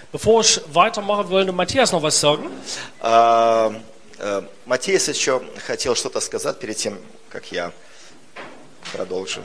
Bevor ich weitermache, wollte Matthias noch was sagen. Матиас еще хотел что-то сказать перед тем, как я продолжу.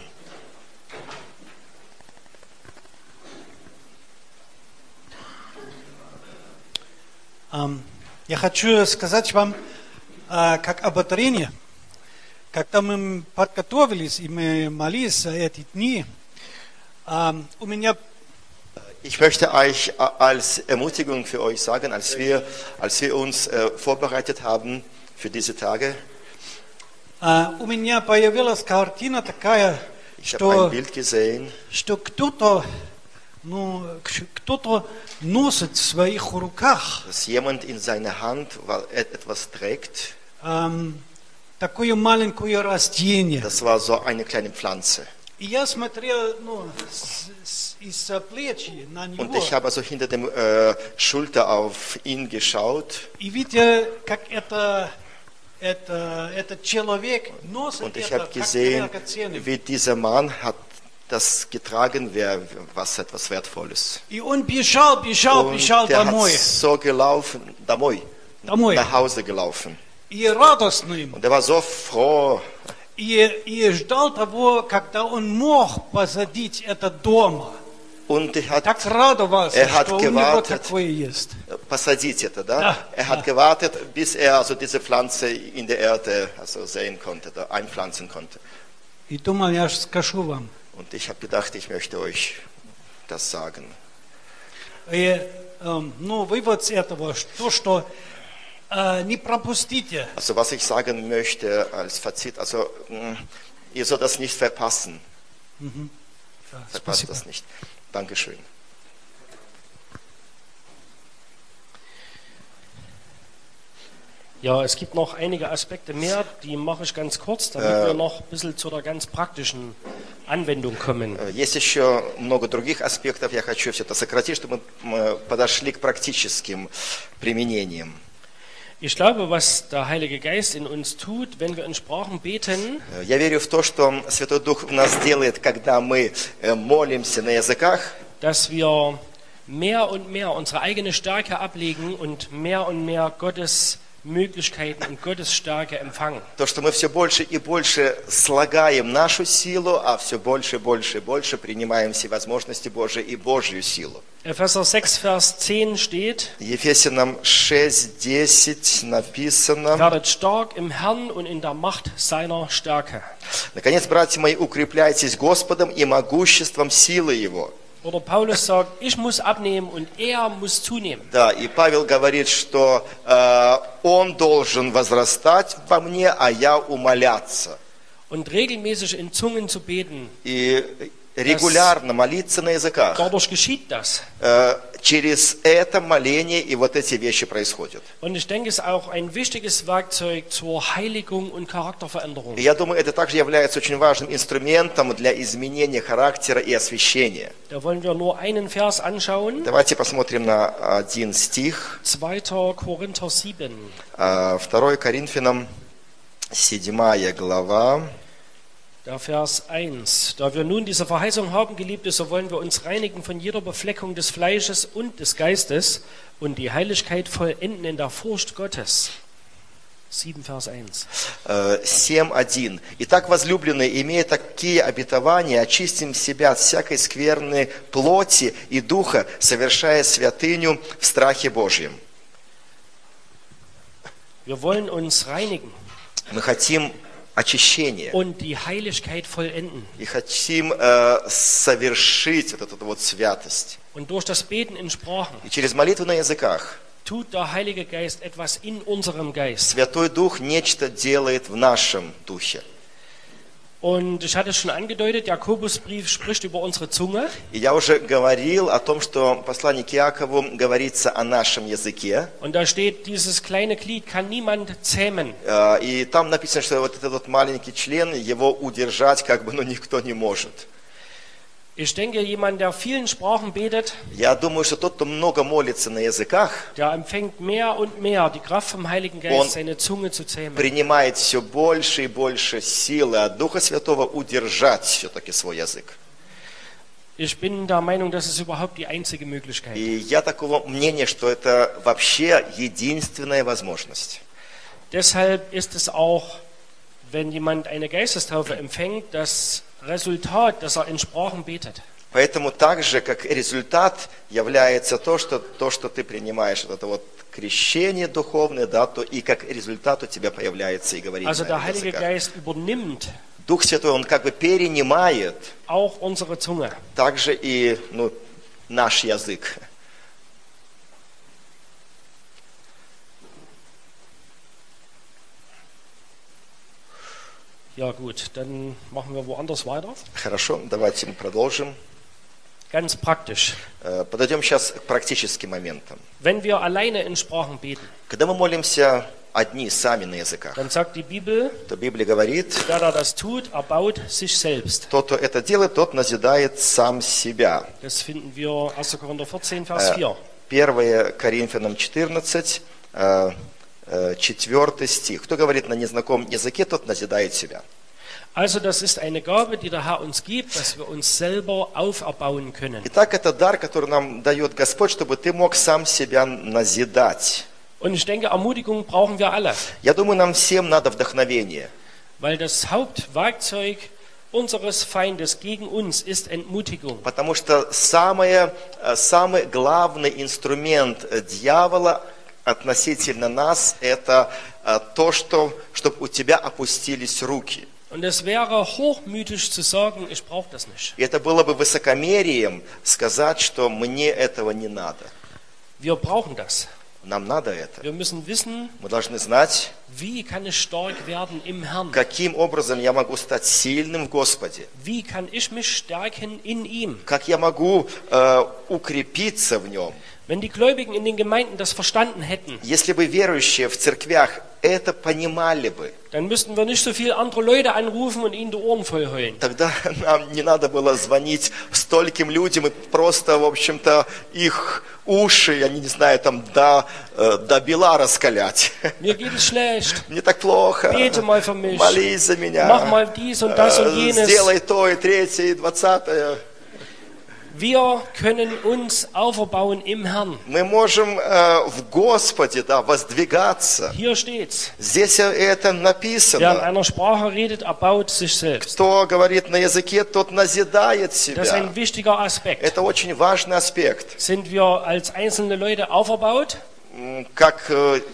Я хочу сказать вам, как ободрение, когда мы подготовились и мы молились за эти дни, у меня... Ich möchte euch als Ermutigung für euch sagen, als wir uns vorbereitet haben für diese Tage, у меня появилась картина такая, ich habe ein Bild gesehen, что кто-то носит в своих руках dass jemand in seiner Hand etwas trägt. Такое маленькое растение. Das war so eine kleine Pflanze. И я смотрел из-за плечи на него. Und ich habe also hinter dem Schulter auf ihn geschaut. И видя, как этот человек носит Und ich это, habe gesehen, как драгоценное. wie dieser Mann hat das getragen, was etwas Wertvolles. И он бежал Und der домой. hat so gelaufen, Домой. nach Hause gelaufen. И радостным. Und er war so froh. И ждал того, когда он мог посадить это дома. Und Так радовался, er hat что у него gewartet, такое есть. посадить это, да? Ja, Er hat gewartet, bis er also diese Pflanze in der Erde also sehen konnte, da einpflanzen konnte. И думал, я же скажу вам. Und ich habe gedacht, ich möchte euch das sagen. И, вывод с этого, что не пропустите. Also was ich sagen möchte als Fazit, also ihr sollt das nicht verpassen. Verpasst das nicht. Dankeschön. Ja, es gibt noch einige Aspekte mehr, die mache ich ganz kurz, damit wir noch ein bisschen zu der ganz praktischen Anwendung kommen. Есть еще много других аспектов, я хочу все это сократить, чтобы мы подошли к практическим применениям. Ich glaube, was der Heilige Geist in uns tut, wenn wir in Sprachen beten, Я верю в то, что Святой Дух в нас делает, когда мы молимся на языках, dass wir mehr und mehr unsere eigene Stärke ablegen und mehr Gottes Möglichkeiten und Gottes Stärke empfangen. то, что мы все больше и больше слагаем нашу силу, а все больше и больше принимаем все возможности Божьи и Божью силу. Epheser 6, Vers 10 steht, Ефесянам 6:10 написано: werdet stark im Herrn und in der Macht seiner Stärke. Наконец, братья мои, укрепляйтесь Господом и могуществом силы Его. Oder Paulus sagt, ich muss abnehmen und er muss zunehmen. Да, и Павел говорит, что он должен возрастать во мне, а я умаляться. Und regelmäßig in Zungen zu beten, И регулярно молиться на языках. dadurch geschieht das. Через это моление и вот эти вещи происходят. Und ich denke, es ist auch ein wichtiges Werkzeug zur Heiligung und Charakterveränderung. И я думаю, это также является очень важным инструментом для изменения характера и освящения. Da wollen wir nur einen Vers anschauen. Давайте посмотрим на один стих. 2. Korinther 7. 2 Коринфянам 7 глава. Der Vers 1. Da wir nun diese Verheißung haben, Geliebte, so wollen wir uns reinigen von jeder Befleckung des Fleisches und des Geistes und die Heiligkeit vollenden in der Furcht Gottes. 7, Vers 1. 7:1. Итак, возлюбленные, имея такие обетования, очистим себя от всякой скверны плоти и духа, совершая святыню в страхе Божьем. Wir wollen uns reinigen Мы хотим очищения und die Heiligkeit vollenden. и хотим совершить вот эту вот святость. Und durch das Beten in Sprachen И через молитву на языках tut der Heilige Geist etwas in unserem Geist. Святой Дух нечто делает в нашем духе. Und ich hatte es schon angedeutet, Jakobusbrief spricht über unsere Zunge. И я уже говорил о том, что послание к Иакову говорится о нашем языке. Und da steht, dieses kleine Glied kann niemand zähmen. И там написано, что вот этот вот маленький член, его удержать как бы никто не может. Ich denke, jemand, der vielen Sprachen betet, Я думаю, что тот, кто много молится на языках, der empfängt mehr und mehr die Kraft vom Heiligen Geist, seine Zunge zu zähmen. принимает все больше и больше силы от Духа Святого удержать все-таки свой язык. Ich bin der Meinung, das ist überhaupt die einzige Möglichkeit. И я такого мнения, что это вообще единственная возможность. Deshalb ist es auch, wenn jemand eine Geistestaufe empfängt, das Resultat, dass er in Sprachen betet. Поэтому также, как результат, является то, что ты принимаешь, вот это вот крещение духовное, да, то и как результат у тебя появляется и говорит Also der на Heilige языках. Geist übernimmt Дух Святой, Он как бы перенимает auch unsere Zunge. также и наш язык. Ja gut, dann machen wir woanders weiter. Хорошо, давайте мы продолжим. Ganz praktisch. Подойдем сейчас к практическим моментам. Wenn wir alleine in Sprachen beten, Когда мы молимся одни, сами на языках, dann sagt die Bibel, то Библия говорит, der das tut, erbaut sich selbst. тот, кто это делает, тот назидает сам себя. Das finden wir 1. Korinther 14, Vers 4. 1 Коринфянам 14, 4 стих. Кто говорит на незнакомом языке, тот назидает себя. Also das ist eine Gabe, die der Herr uns gibt, dass wir uns selber auferbauen können. Итак, это дар, который нам дает Господь, чтобы ты мог сам себя назидать. Und ich denke, Ermutigung brauchen wir alle, Я думаю, нам всем надо вдохновение. weil das Hauptwerkzeug unseres Feindes gegen uns ist Entmutigung. Потому что самый главный инструмент дьявола относительно нас, это то, чтобы у тебя опустились руки. Und es wäre hochmütig zu sagen, ich brauche das nicht. И это было бы высокомерием сказать, что мне этого не надо. Wir brauchen das. Нам надо это. Wir müssen wissen, Мы должны знать, wie kann ich stark werden im Herrn? каким образом я могу стать сильным в Господе. Wie kann ich mich stärken in ihm? Как я могу укрепиться в Нем. Wenn die Gläubigen in den Gemeinden das verstanden hätten, Если бы верующие в церквях это понимали бы, dann müssten wir nicht so viele andere Leute anrufen und ihnen die Ohren voll heulen. тогда нам не надо было звонить стольким людям и просто, в общем-то, их уши, я не знаю, там до бела раскалять. Mir geht es schlecht. Мне так плохо. Bete mal für mich. Молись за меня. Mach mal dies und das und jenes. Сделай то и третье и 20-е. Wir können uns auferbauen im Herrn. Мы можем в Господе, да, воздвигаться. Hier steht's. Здесь это Wer in написано. einer Sprache redet, erbaut sich selbst. Кто говорит на языке, тот назидает Das ist себя. ein wichtiger Aspekt. Это очень важный аспект. Sind wir als einzelne Leute auferbaut, Как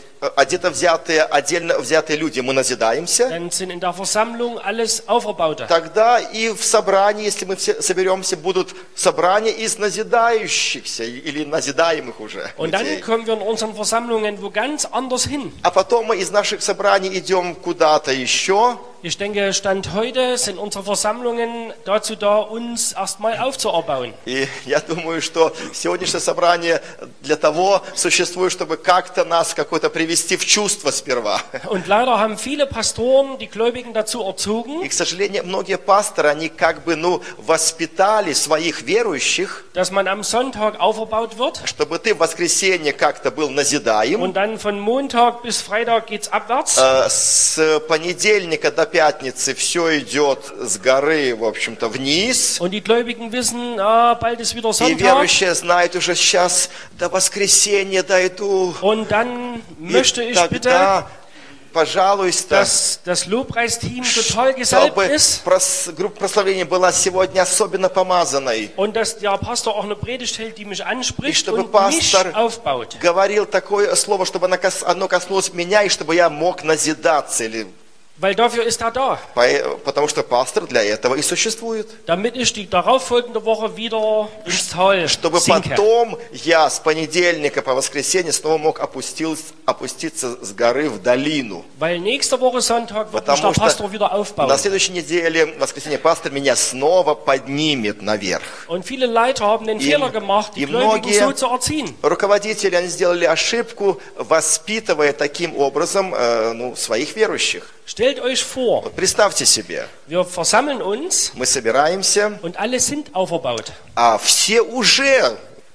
отдельно взятые люди мы назидаемся, dann sind in der Versammlung alles Auferbaute. тогда и в собрании, если мы все соберемся, будут собрания из назидающихся или назидаемых уже Und dann людей. kommen wir in unseren Versammlungen wo ganz anders hin. А потом мы из наших собраний идем куда-то еще. Ich denke, Stand heute sind unsere Versammlungen dazu da, uns erstmal aufzuerbauen. И я думаю, что сегодняшнее собрание для того существует, чтобы как-то нас какой-то привести в чувство сперва. Und leider haben viele Pastoren die Gläubigen dazu И, erzogen, к сожалению, многие пасторы, они как бы, воспитали своих верующих, dass man am Sonntag auferbaut wird чтобы ты в воскресенье как-то был назидаем, und dann von Montag bis Freitag geht's abwärts. с понедельника до пятницы все идет с горы, в общем-то, вниз. Und die Gläubigen wissen, bald ist wieder И Sonntag. верующие знают уже сейчас до воскресенья дойду. Und dann möchte И ich bitte, тогда, пожалуйста, dass das Lobpreisteam total gesalbt чтобы ist группа прославления была сегодня особенно помазанной. und dass der Pastor auch eine Predigt hält, die mich И anspricht чтобы und mich пастор aufbaut. говорил такое слово, чтобы оно коснулось меня, и чтобы я мог назидаться. Weil dafür ist er da, Потому что пастор для этого и существует. damit ich die darauffolgende Woche wieder ins Tal Чтобы sinke. потом я с понедельника по воскресенье снова мог опуститься с горы в долину. Weil nächste Woche Sonntag wird mich Потому der Pastor wieder что aufbauen. на следующей неделе, в воскресенье, пастор меня снова поднимет наверх. Und viele Leiter haben den И- Fehler gemacht, die и Gläubigen многие- so zu erziehen. Руководители, они сделали ошибку, воспитывая таким образом своих верующих. Stellt euch vor, Вот представьте себе, wir versammeln uns мы собираемся, und alle sind auferbaut. а все уже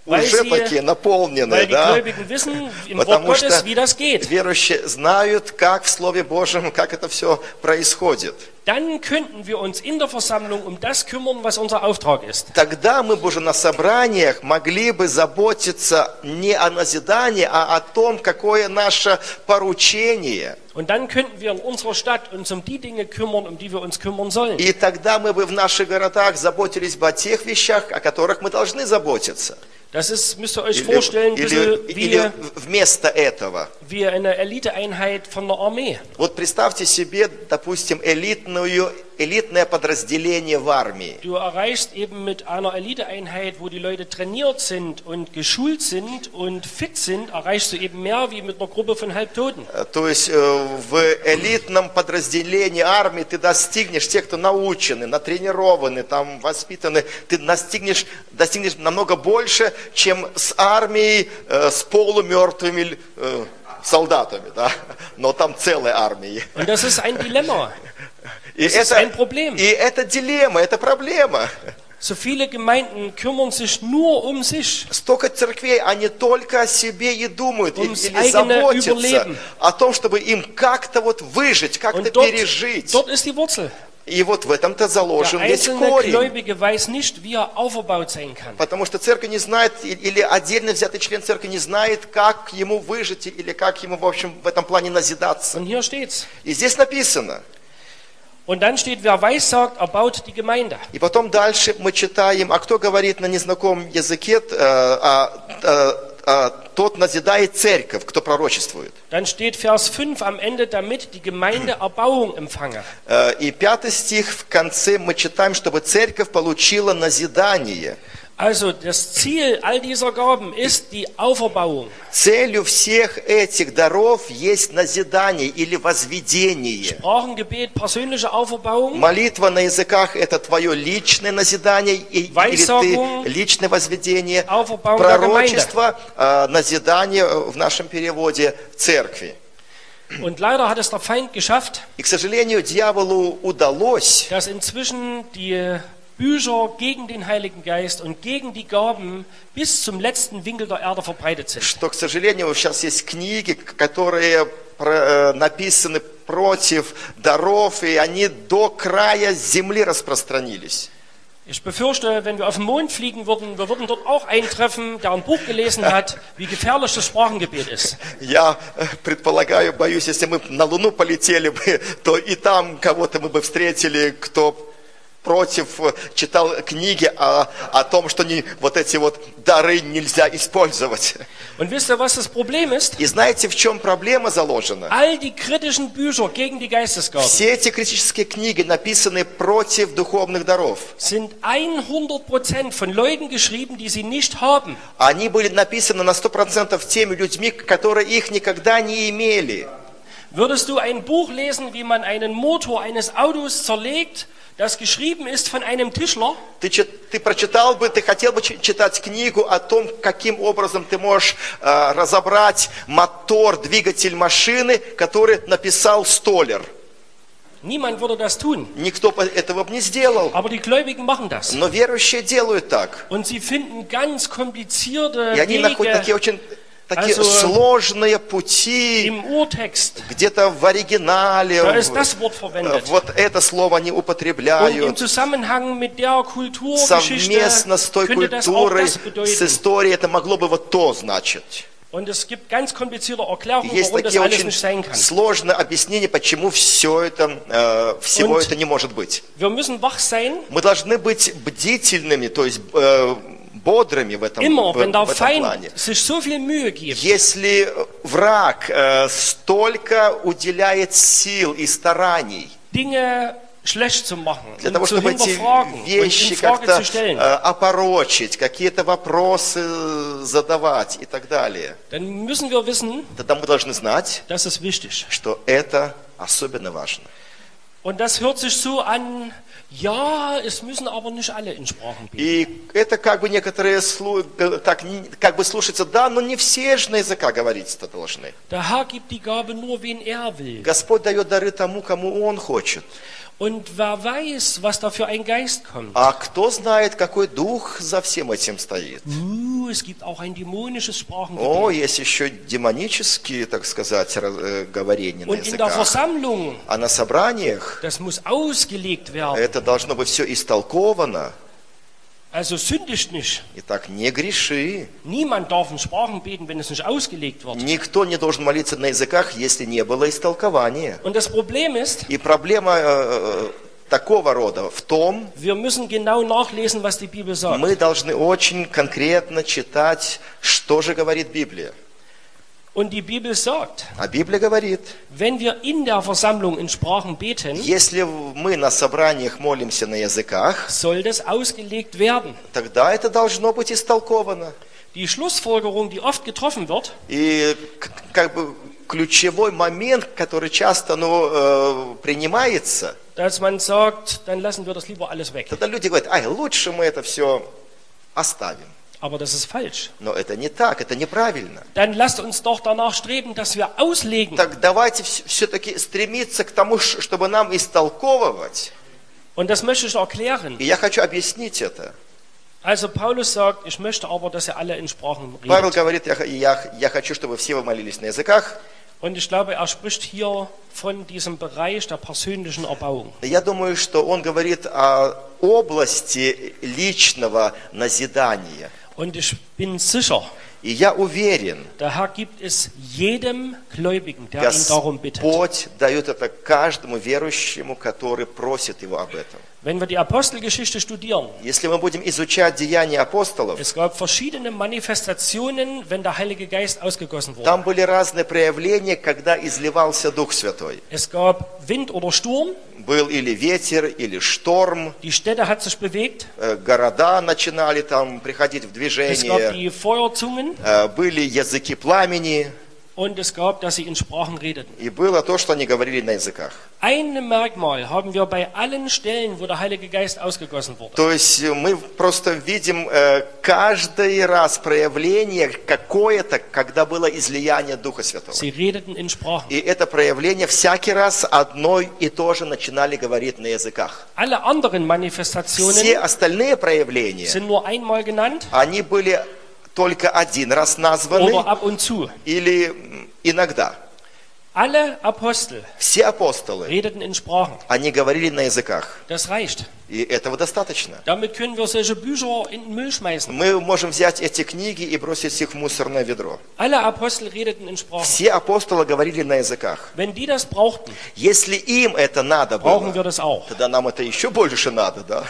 уже такие наполненные, weil die да? Gläubigen wissen im Wort Потому Gottes, что wie das geht. верующие знают, как в Слове Божьем, как это все происходит. Dann könnten wir uns in der Versammlung um das kümmern, was unser Auftrag ist. Тогда мы бы уже на собраниях могли бы заботиться не о назидании, а о том, какое наше поручение. Und dann könnten wir in unserer Stadt uns um die Dinge kümmern, um die wir uns kümmern sollen. И тогда мы бы в наших городах заботились бы о тех вещах, о которых мы должны заботиться. Das ist, müsst ihr euch vorstellen, Или вместо этого. wie eine Eliteeinheit von der Armee. Вот представьте себе, допустим, элитное подразделение в армии. Du erreichst eben mit einer Eliteeinheit, wo die Leute trainiert sind und geschult sind und fit sind, erreichst du eben mehr wie mit einer Gruppe von Halbtoten. То есть в элитном подразделении армии ты достигнешь, те, кто научены, натренированы, там, воспитаны, ты достигнешь намного больше, чем с армией, с полумертвыми солдатами, да? Но там целая армия. Und das ist ein Dilemma. И Das ist ein Problem. это дилемма, это проблема. So viele Gemeinden kümmern sich nur um sich. Столько церквей, они только о себе и думают, или eigene заботятся Überleben. о том, чтобы им как-то вот выжить, как-то Und пережить. dort ist die Wurzel. И вот в этом-то Der заложен весь einzelne корень. Gläubige weiß nicht, wie er auferbaut sein kann. Потому что церковь не знает, или отдельно взятый член церкви не знает, как ему выжить, или как ему, в общем, в этом плане назидаться. Und hier steht's. И здесь написано. Und dann steht, wer weissagt, erbaut die Gemeinde. И потом дальше мы читаем, а кто говорит на незнакомом языке, тот назидает церковь, кто пророчествует. Dann steht Vers 5 am Ende, damit die Gemeinde Erbauung empfange. И 5 стих в конце мы читаем, чтобы церковь получила назидание. Also das Ziel all dieser Gaben ist die Auferbauung. Целью всех этих даров есть назидание или возведение. Sprachengebet, persönliche Auferbauung. Молитва на языках – это твое личное назидание или ты личное возведение. Пророчество, назидание в нашем переводе церкви. Und leider hat es der Feind geschafft, И, к сожалению, дьяволу удалось, dass inzwischen die Bücher gegen den Heiligen Geist und gegen die Gaben bis zum letzten Winkel der Erde verbreitet sind. что, к сожалению, сейчас есть книги, которые написаны против даров, и они до края земли распространились. Ich befürchte, wenn wir auf den Mond fliegen würden, wir würden dort auch eintreffen, der ein Buch gelesen hat, wie gefährlich das Sprachengebet ist. Я предполагаю, боюсь, если мы на Луну полетели бы, то и там кого-то мы бы встретили, кто против читал книги о том, что вот эти вот дары нельзя использовать. Und wisst ihr, was das Problem ist? И знаете, в чем проблема заложена? All die kritischen Bücher gegen die Geistesgaben Все эти критические книги, написанные против духовных даров, sind 100% von Leuten geschrieben, die sie nicht haben. они были написаны на 100% теми людьми, которые их никогда не имели. Würdest du ein Buch lesen, wie man einen Motor eines Autos zerlegt, das geschrieben ist von einem Tischler? Ты прочитал бы, ты хотел бы читать книгу о том, каким образом ты можешь разобрать мотор, двигатель машины, который написал столяр. Niemand würde das tun. Никто этого бы не сделал. Aber die Gläubigen machen das. Но верующие делают так. Und sie finden ganz komplizierte И они находят такие очень сложные пути, im Urtext, где-то в оригинале, da ist das Wort verwendet. вот это слово они Und im употребляют. Zusammenhang mit der Kulturgeschichte Совместно с той könnte das auch культурой, das с bedeuten. историей, это могло бы вот то значить. Und es gibt ganz komplizierte Erklärungen, Есть warum das такие alles очень nicht sein kann. сложные объяснения, почему всего это не может быть. Wir müssen wach sein, Мы должны быть бдительными, то есть бодрыми в этом immer, wenn der плане. Feind sich so viel Mühe gibt, Если враг столько уделяет сил и стараний Dinge schlecht zu machen для und того, zu чтобы эти hinterfragen und вещи in Frage как-то zu stellen, опорочить, какие-то вопросы задавать и так далее, dann müssen wir wissen, тогда мы должны знать, das ist wichtig. что это особенно важно. Und das hört sich so an, ja, es müssen aber nicht alle in Sprachen beten. И это как бы некоторые так как бы слушаются, да, но не все же на языках говорить-то должны. Der Herr gibt die Gabe nur, wen er will. Господь дает дары тому, кому Он хочет. Und wer weiß, was da für ein Geist kommt. А кто знает, какой дух за всем этим стоит? Es gibt auch ein dämonisches О, Sprachengebet. есть еще демонические, так сказать, говорения на Und in der языках. Versammlung, А на собраниях das muss ausgelegt werden. это должно быть все истолковано. Also sündigt nicht. Итак, не греши. Niemand darf in Sprachen beten, wenn es nicht ausgelegt wird. Никто не должен молиться на языках, если не было истолкования. Und das Problem ist, И проблема такого рода в том, wir müssen genau nachlesen, was die Bibel sagt. мы должны очень конкретно читать, что же говорит Библия. Und die Bibel sagt, А Библия говорит, wenn wir in der Versammlung in Sprachen beten, если мы на собраниях молимся на языках, soll das ausgelegt werden. тогда это должно быть истолковано. Die Schlussfolgerung, die oft getroffen wird, И как бы ключевой момент, который часто принимается, dass man sagt, dann lassen wir das lieber alles weg. тогда люди говорят, ай, лучше мы это все оставим. Aber das ist falsch. Но это не так, это неправильно. Dann lasst uns doch danach streben, dass wir auslegen. Так давайте все-таки стремиться к тому, чтобы нам истолковывать. Und das möchte ich erklären. И я хочу объяснить это. Also Paulus sagt, ich möchte aber, dass ihr alle in Sprachen Павел redet. говорит, я хочу, чтобы все вы молились на языках. Und ich glaube, er spricht hier von diesem Bereich der persönlichen Erbauung. Я думаю, что он говорит о области личного назидания. Und ich bin sicher, И я уверен, der Herr gibt es jedem Gläubigen, der ihn darum bittet. Господь дает это каждому верующему, который просит его об этом. Wenn wir die Apostelgeschichte studieren, Если мы будем изучать деяния апостолов, es gab verschiedene Manifestationen, wenn der Heilige Geist ausgegossen wurde. там были разные проявления, когда изливался Дух Святой. Es gab Wind oder Sturm, Был или ветер, или шторм, die Städte hat sich bewegt, города начинали там приходить в es gab движение, die Feuerzungen были языки пламени, und es gab, dass sie in Sprachen redeten. и было то, что они говорили на языках. Ein Merkmal haben wir bei allen Stellen, wo der Heilige Geist ausgegossen wurde. То есть мы просто видим каждый раз проявление какое-то, когда было излияние Духа Святого. Sie redeten in Sprachen. И это проявление всякий раз одно и то же начинали говорить на языках. Alle anderen Все Manifestationen остальные проявления, sind nur einmal genannt они были только один раз названы oder ab und zu. или иногда. Alle Apostel Все апостолы, redeten in Sprachen. они говорили на языках. Das reicht. И этого достаточно. Damit können wir solche Bücher in den Müll schmeißen. Мы можем взять эти книги и бросить их в мусорное ведро. Alle Apostel redeten in Sprachen. Все апостолы говорили на языках. Wenn die das brauchten, Если им это надо brauchen wir было, das auch. тогда нам это еще больше надо, да?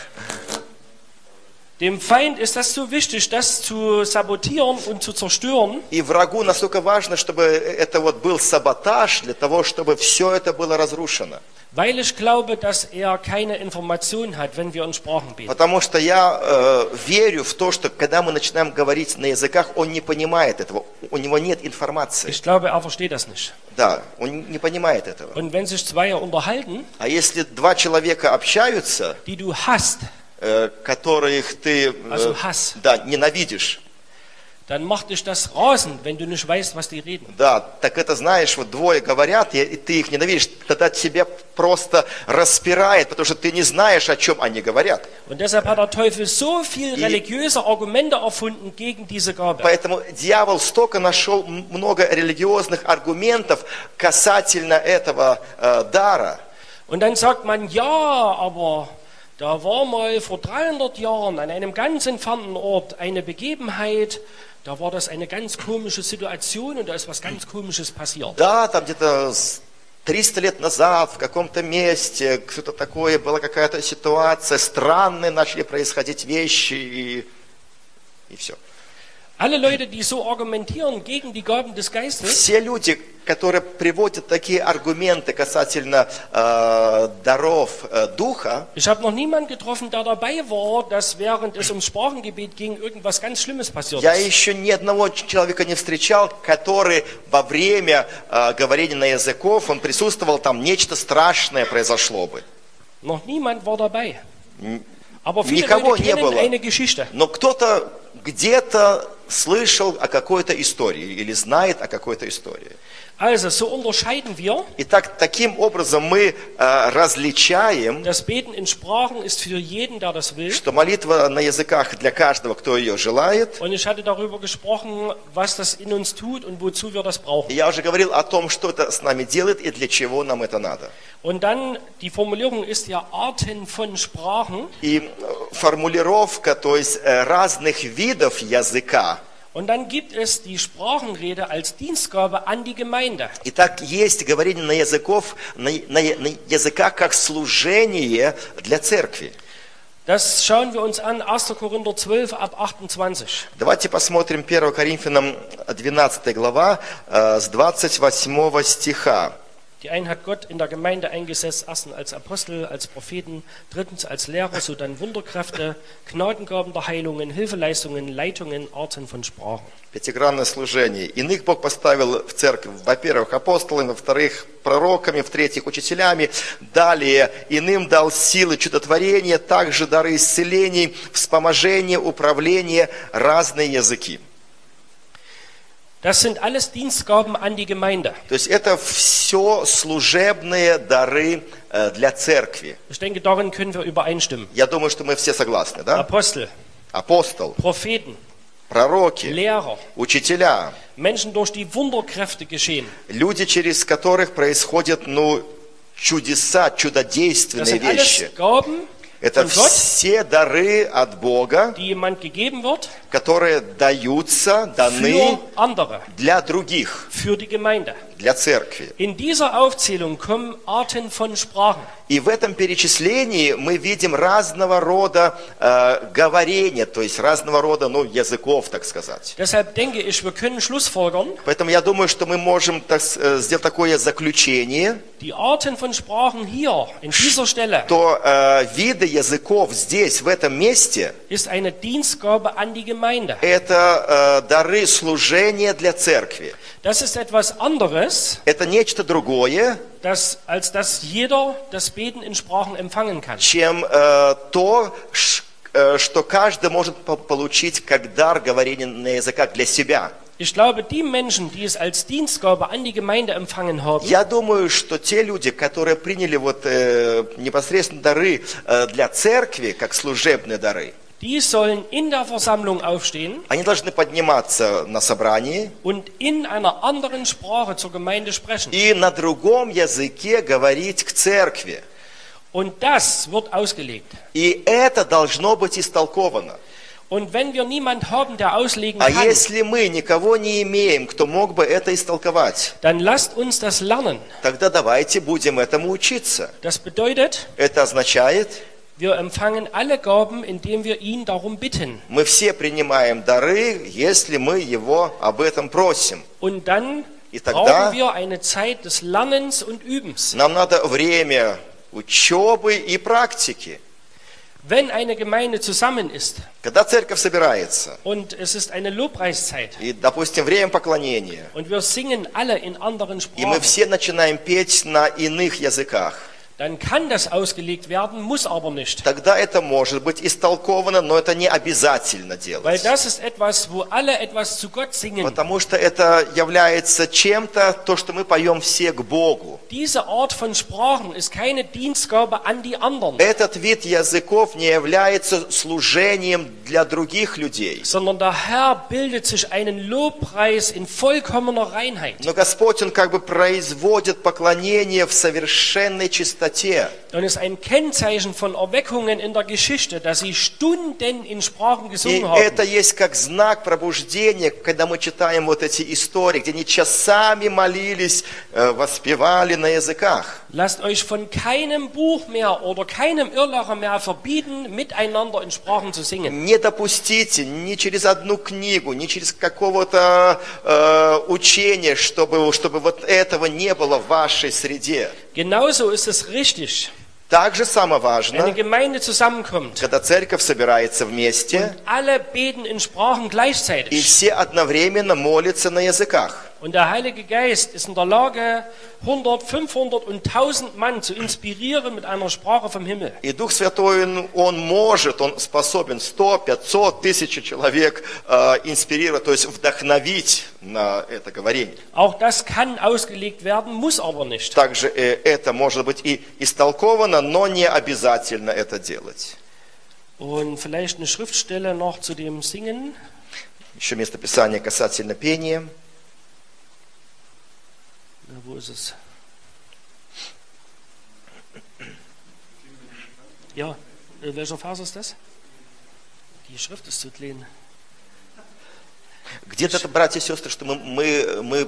Dem Feind ist das so wichtig, das zu sabotieren und zu zerstören, И врагу настолько важно, чтобы это вот был саботаж, для того, чтобы все это было разрушено. weil ich glaube, dass er keine Information hat, wenn wir in Sprachen beten. Потому что я верю в то, что когда мы начинаем говорить на языках, он не понимает этого, у него нет информации. Ich glaube, er versteht das nicht. Да, он не понимает этого. Und wenn sich zwei unterhalten, А если два человека общаются, die du hasst, которых ты also Hass, да, ненавидишь, dann macht dich das rasend, wenn du nicht weißt, was die reden. да, так это знаешь, вот двое говорят, и ты их ненавидишь, тогда тебя просто распирает, потому что ты не знаешь, о чем они говорят. Und deshalb hat der Teufel so viel religiöse Argumente erfunden gegen diese Gabe. Поэтому дьявол столько нашел много религиозных аргументов касательно этого дара. Und dann sagt man, ja, aber da war mal vor 300 Jahren an einem ganz entfernten Ort eine Begebenheit, da war das eine ganz komische Situation und da ist was ganz Komisches passiert. Да, там где-то 300 лет назад в каком-то месте что-то такое, была какая-то ситуация, странные начали происходить вещи и все. Alle Leute, die so argumentieren gegen die Gaben des Geistes, Все люди, которые приводят такие аргументы касательно даров Духа, ich habe noch niemanden getroffen, der dabei war, dass während es ums Sprachengebet ging, irgendwas ganz Schlimmes passiert я ist. еще ни одного человека не встречал, который во время говорения на языков, он присутствовал, там нечто страшное произошло бы. Noch niemand war dabei. Aber viele Никого Leute не kennen было. eine Geschichte. Но кто-то где-то слышал о какой-то истории или знает о какой-то истории. Also, so unterscheiden wir. Итак, таким образом мы различаем, Das Beten in Sprachen ist für jeden, der das will. что молитва на языках для каждого, кто ее желает. Und ich hatte darüber gesprochen, was das in uns tut und wozu wir das brauchen. Я уже говорил о том, что это с нами делает и для чего нам это надо. Und dann, die Formulierung ist ja Arten von Sprachen. И формулировка, то есть разных видов языка. Und dann gibt es die Sprachenrede als Dienstgabe an die Gemeinde. Итак, есть говорение на языках как служение для церкви. Das schauen wir uns an, 1. Korinther 12 ab 28. Давайте посмотрим 1 Коринфянам 12 глава с 28 стиха. Die einen hat Gott in der Gemeinde eingesetzt, erstens als Apostel, als Propheten, drittens als Lehrer, sodann Wunderkräfte, Gnadengaben der Heilungen, Hilfeleistungen, Leitungen, Arten von Sprachen. Пятигранное служение. Иных Бог поставил в церковь, во-первых, апостолами, во-вторых, пророками, в-третьих, учителями. Далее, иным дал силы чудотворения, также дары исцелений, вспоможения, управления, разные языки. Das sind alles Dienstgaben an die Gemeinde. То есть это все служебные дары для церкви. Ich denke, darin können wir übereinstimmen. Я думаю, что мы все согласны, да? Apostel, Апостол, Propheten, пророки, Lehrer, учителя, Menschen, durch die Wunderkräfte geschehen. люди, через которых происходят, чудеса, Das чудодейственные sind alles вещи. Gaben Это von Gott, все дары от Бога, die jemand gegeben wird которые даются, даны für andere, для других, für die Gemeinde. для церкви. In dieser Aufzählung kommen Arten von Sprachen. И в этом перечислении мы видим разного рода говорения, то есть разного рода языков, так сказать. Deshalb denke ich, wir können schlussfolgern, Поэтому я думаю, что мы можем сделать такое заключение, die Arten von Sprachen hier, in dieser Stelle, что виды языков здесь, в этом месте, ist eine Dienstgabe an die Gemeinde. это дары служения для церкви. Das ist etwas anderes, Это нечто другое, als dass jeder das Beten in Sprachen empfangen kann. чем то, что каждый может получить как дар говорения на языках для себя. Ich glaube, die Menschen, die es als Dienstgabe an die Gemeinde empfangen haben, Я думаю, что те люди, которые приняли непосредственно дары для церкви, как служебные дары, die sollen in der Versammlung aufstehen они должны подниматься на собрании und in einer anderen Sprache zur Gemeinde sprechen. и на другом языке говорить к церкви. Und das wird ausgelegt. И это должно быть истолковано. Und wenn wir niemand haben, der auslegen А kann, если мы никого не имеем, кто мог бы это истолковать, dann lasst uns das lernen. тогда давайте будем этому учиться. Das bedeutet, Это означает, wir empfangen alle Gaben, indem wir ihn darum bitten. мы все принимаем дары, если мы его об этом просим. Und dann И тогда brauchen wir eine Zeit des Lernens und Übens. нам надо время учебы и практики. Wenn eine Gemeinde zusammen ist Когда церковь собирается, und es ist eine Lobpreiszeit и, допустим, время поклонения, und wir singen alle in anderen и мы Sprachen, все начинаем петь на иных языках, dann kann das ausgelegt werden, muss aber nicht. тогда это может быть истолковано, но это не обязательно Weil делать. das ist etwas, wo alle etwas zu Gott singen. Потому что это является чем-то, то, что мы поем все к Богу. Diese Art von Sprachen ist keine Dienstgabe an die anderen, Этот вид языков не является служением для других людей. sondern der Herr bildet sich einen Lobpreis in vollkommener Reinheit. Но Господь, Он как бы производит поклонение в совершенной чистоте. Und es ist ein Kennzeichen von Erweckungen in der Geschichte, dass sie Stunden in Sprachen И gesungen это haben. есть как знак пробуждения, когда мы читаем эти истории, где они часами молились, воспевали на языках. Lasst euch von keinem Buch mehr oder keinem Irrlehrer mehr verbieten, miteinander in Sprachen zu singen. Не допустите ни через одну книгу, ни через какого-то учения, чтобы вот этого не было в вашей среде. Genauso ist es richtig, Также самое wenn eine важно, Gemeinde zusammenkommt когда церковь собирается вместе, und alle beten in Sprachen и gleichzeitig. все одновременно молятся на языках. Und der Heilige Geist ist in der Lage, 100, 500 und 1000 Mann zu inspirieren mit einer Sprache vom Himmel. И Дух Святой, Он может, Он способен 100, 500, 1000 человек инспирировать, то есть вдохновить на это говорение. Auch das kann ausgelegt werden, muss aber nicht. Также это может быть и истолковано, но не обязательно это делать. Und vielleicht eine Schriftstelle noch zu dem Singen. Еще местописание касательно пения. Na, wo ist es? Ja, welcher Vers ist das? Die Schrift ist zu klein. Где-то, братья и сестры, что мы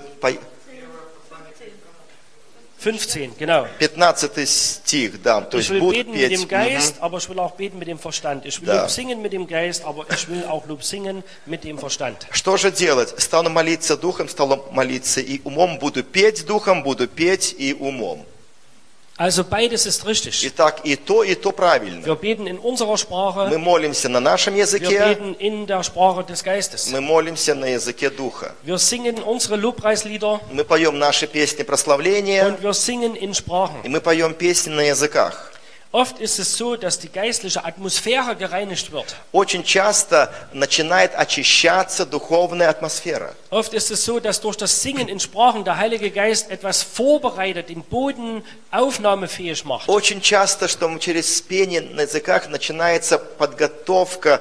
15, genau. 15 стих, да, то Ich есть will будут beten mit петь. dem Geist, aber ich will auch beten mit dem Verstand. Ich will Да. Lob singen mit dem Geist, aber ich will auch Lob singen mit dem Verstand. Что же делать? Стану молиться духом, стану молиться и умом, буду петь духом, буду петь и умом. Also beides ist richtig. Итак, и то правильно. Wir beten in unserer Sprache, Мы молимся на нашем wir языке, beten in der Sprache des Geistes. мы молимся на языке духа. Wir singen unsere Lobpreislieder Мы поем наши песни прославления, und wir singen in Sprachen. и мы поем песни на языках. Oft ist es so, dass die geistliche Atmosphäre gereinigt wird. Очень часто начинает очищаться духовная атмосфера. Oft ist es so, dass durch das Singen in Sprachen der Heilige Geist etwas vorbereitet, den Boden aufnahmefähig macht. Очень часто, что через пение на языках начинается подготовка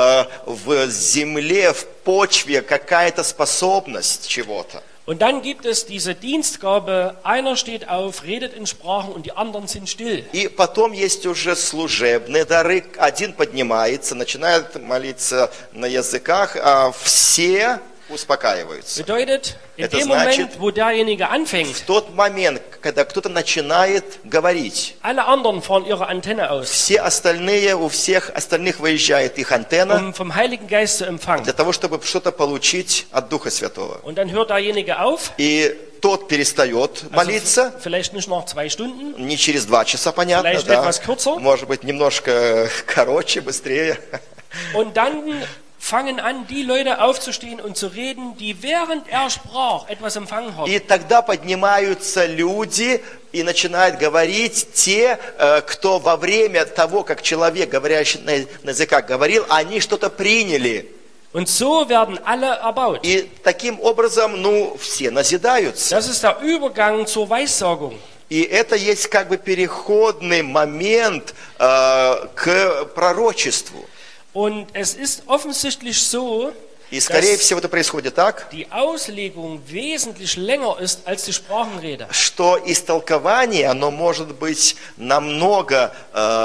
в земле, в почве, какая-то способность чего-то. Und dann gibt es diese Dienstgabe, einer steht auf, redet in Sprachen und die anderen sind still. И потом есть уже служебные дары. Один поднимается, начинает молиться на языках, а все успокаиваются. Bedeutet, in Это dem значит, Moment, wo derjenige В anfängt, тот момент, когда кто-то начинает говорить, alle anderen fahren ihre Antenne aus, все остальные, у всех остальных выезжает их антенна vom Heiligen Geist zu empfangen. для того, чтобы что-то получить от Духа Святого. Und dann hört derjenige auf, И тот перестает молиться, vielleicht nicht nach 2 Stunden, не через 2 часа, понятно, Vielleicht да. etwas kürzer. Может быть, немножко короче, быстрее. und dann fangen an, die Leute aufzustehen und zu reden, die während er sprach etwas empfangen haben. И тогда поднимаются люди и начинают говорить те, кто во время того, как человек, говорящий на языках, говорил, они что-то приняли. Und so werden alle erbaut. И таким образом, все назидаются. Das ist der Übergang zur Weissagung. И это есть как бы переходный момент к пророчеству. Und es ist offensichtlich so, И, скорее dass всего, это происходит так, die Auslegung wesentlich länger ist als die Sprachenrede. что истолкование, оно может быть намного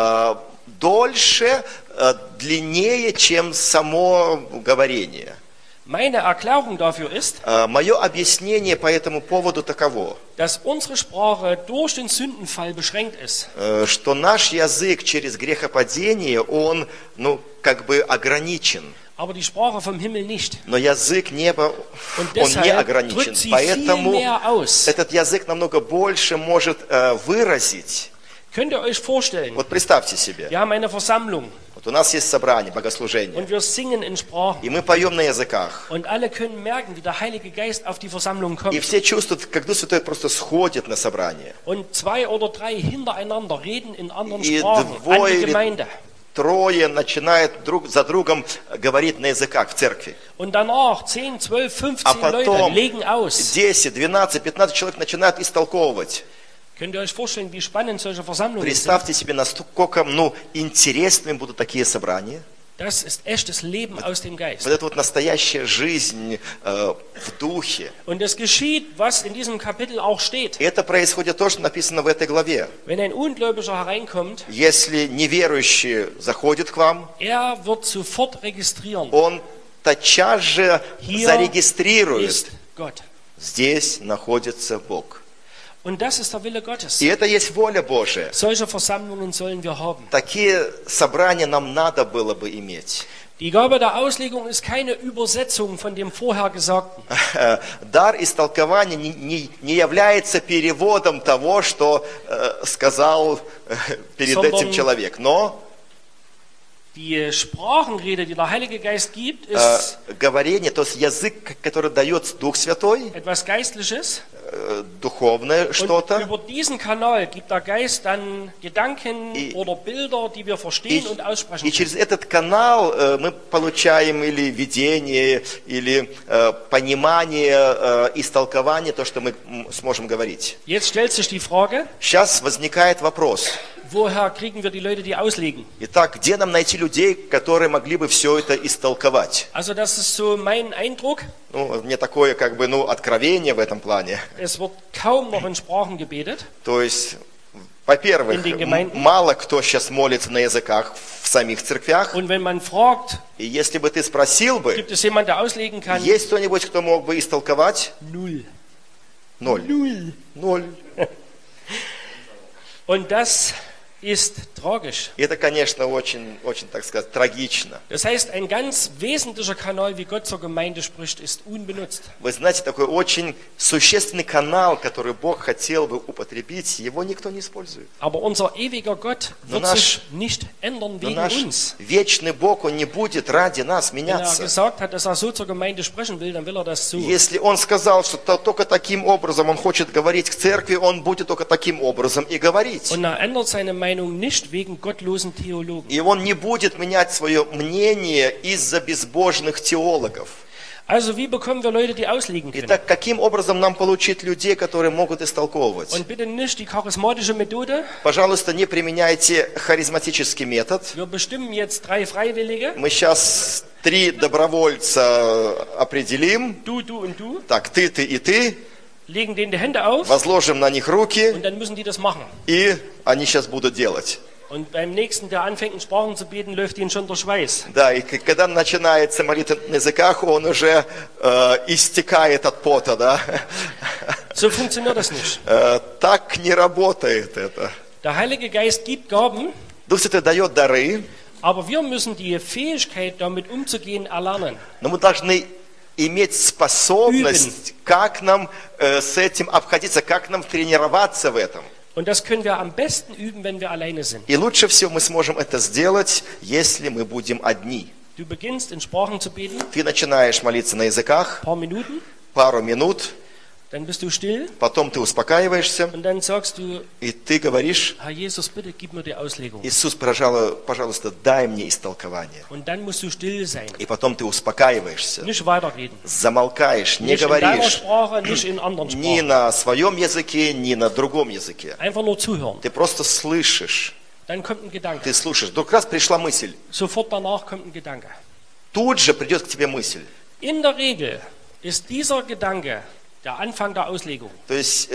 дольше, длиннее, чем само говорение. Meine Erklärung dafür ist, Мое объяснение по этому поводу таково, dass unsere Sprache durch den Sündenfall beschränkt ist. что наш язык через грехопадение, он, как бы ограничен. Aber die Sprache vom Himmel nicht. Но язык неба, Und он не deshalb ограничен. drückt sie viel Поэтому mehr aus. этот язык намного больше может выразить. Könnt ihr euch vorstellen, Вот представьте себе, wir haben eine Versammlung вот у нас есть собрание, богослужение, und wir singen in Sprachen. и мы поем на языках. Und alle können merken, wie der Heilige Geist auf die Versammlung И kommt. все чувствуют, как Дух Святой просто сходит на собрание. Und 2 oder 3 hintereinander reden in anderen И Sprachen an двое die или Gemeinde. трое начинают друг за другом говорить на языках в церкви. Und danach 10, 12, 15 А Leute потом legen aus. 10, 12, 15 человек начинают истолковывать. Könnt ihr euch vorstellen, wie spannend solche Versammlungen sind? Представьте себе, насколько интересными будут такие собрания. Das ist echtes Leben aus dem Geist. Вот это вот настоящая жизнь в духе. Und es geschieht, was in diesem Kapitel auch steht. И это происходит то, что написано в этой главе. Wenn ein Ungläubiger hereinkommt, Если неверующий заходит к вам, er wird sofort registrieren. он тотчас же Hier зарегистрирует. ist Gott. Здесь находится Бог. Und das ist der Wille Gottes. И это есть воля Божия. Solche Versammlungen sollen wir haben. Такие собрания нам надо было бы иметь. Die Gabe der Auslegung ist keine Übersetzung von dem vorher Gesagten. Дар истолкования не является переводом того, что сказал перед этим человек. Но Die Sprachenrede, die der Heilige Geist gibt, ist Говорение, то есть язык, который дает Дух Святой, etwas Geistliches. духовное Und что-то. über diesen Kanal gibt der Geist dann Gedanken oder Bilder, die wir verstehen und aussprechen И können. через этот канал мы получаем или видение, или понимание, истолкование, то, что мы сможем говорить. Jetzt stellt sich die Frage, Сейчас возникает вопрос. woher kriegen wir die Leute, die auslegen? Итак, где нам найти людей, которые могли бы все это истолковать? Also das ist so mein Eindruck. Ну, мне такое, откровение в этом плане. Es wird kaum noch in Sprachen gebetet. То есть, во-первых, In den Gemeinden. мало кто сейчас молится на языках в самих церквях. Und wenn man fragt, И если бы ты sпросил бы, gibt es jemanden, der auslegen kann? есть кто-нибудь, кто мог бы истолковать? Null. Ноль. Null. Ноль. Und das ist tragisch. И это, конечно, очень, так сказать, трагично. Das heißt, ein ganz wesentlicher Kanal, wie Gott zur Gemeinde spricht, ist unbenutzt. Вы знаете, такой очень существенный канал, который Бог хотел бы употребить, его никто не использует. Aber unser ewiger Gott wird nаш- sich nicht ändern Но wegen наш uns. вечный Бог, Он не будет ради нас Wenn er меняться. gesagt hat, dass er so zur Gemeinde sprechen will, dann will er das so. Если Он сказал, что только таким образом Он хочет говорить к церкви, Он будет только таким образом и говорить. Und er ändert seine Meinung nicht wegen gottlosen Theologen. И Он не будет менять свое мнение из-за безбожных теологов. Also wie bekommen wir Leute, die auslegen können? Итак, каким образом нам получить людей, которые могут истолковывать? Und bitte nicht die charismatische Methode. Пожалуйста, не применяйте харизматический метод. Wir bestimmen jetzt 3 Freiwillige. Мы сейчас 3 добровольца определим. Du, du und du. Так, ты и ты. Legen denen die Hände auf Возложим на них руки, und dann müssen die das machen. и они сейчас будут делать. Und beim nächsten, der anfängt in Sprachen zu beten, läuft ihnen schon der Schweiß. Да, и когда начинается молитва на языках, он уже истекает от пота, да. So funktioniert das nicht. Так не работает это. Der Heilige Geist gibt Gaben, Дух Святой дает дары, aber wir müssen die Fähigkeit, damit umzugehen, erlernen. но мы должны иметь способность, как нам с этим обходиться, как нам тренироваться в этом. Und das können wir am besten üben, wenn wir alleine sind. И лучше всего мы сможем это сделать, если мы будем одни. Du beginnst in Sprachen zu beten, Ты начинаешь молиться на языках, ein paar Minuten, пару минут, dann bist du still потом ты успокаиваешься, und dann sagst du, и ты говоришь: Herr Jesus, bitte gib mir die Auslegung. Иисус, пожалуйста, дай мне истолкование. Und dann musst du still sein, И потом ты успокаиваешься, nicht weiterreden. замолкаешь, не Nicht in deiner говоришь Sprache, nicht in anderen ни Sprachen. на своем языке, ни на другом языке. Einfach nur zuhören. Ты просто слышишь, Dann kommt ein Gedanke. ты слушаешь. Вдруг раз пришла мысль, Sofort danach kommt ein Gedanke. тут же придет к тебе мысль. In der Regel ist dieser Gedanke der Anfang der Auslegung. То есть,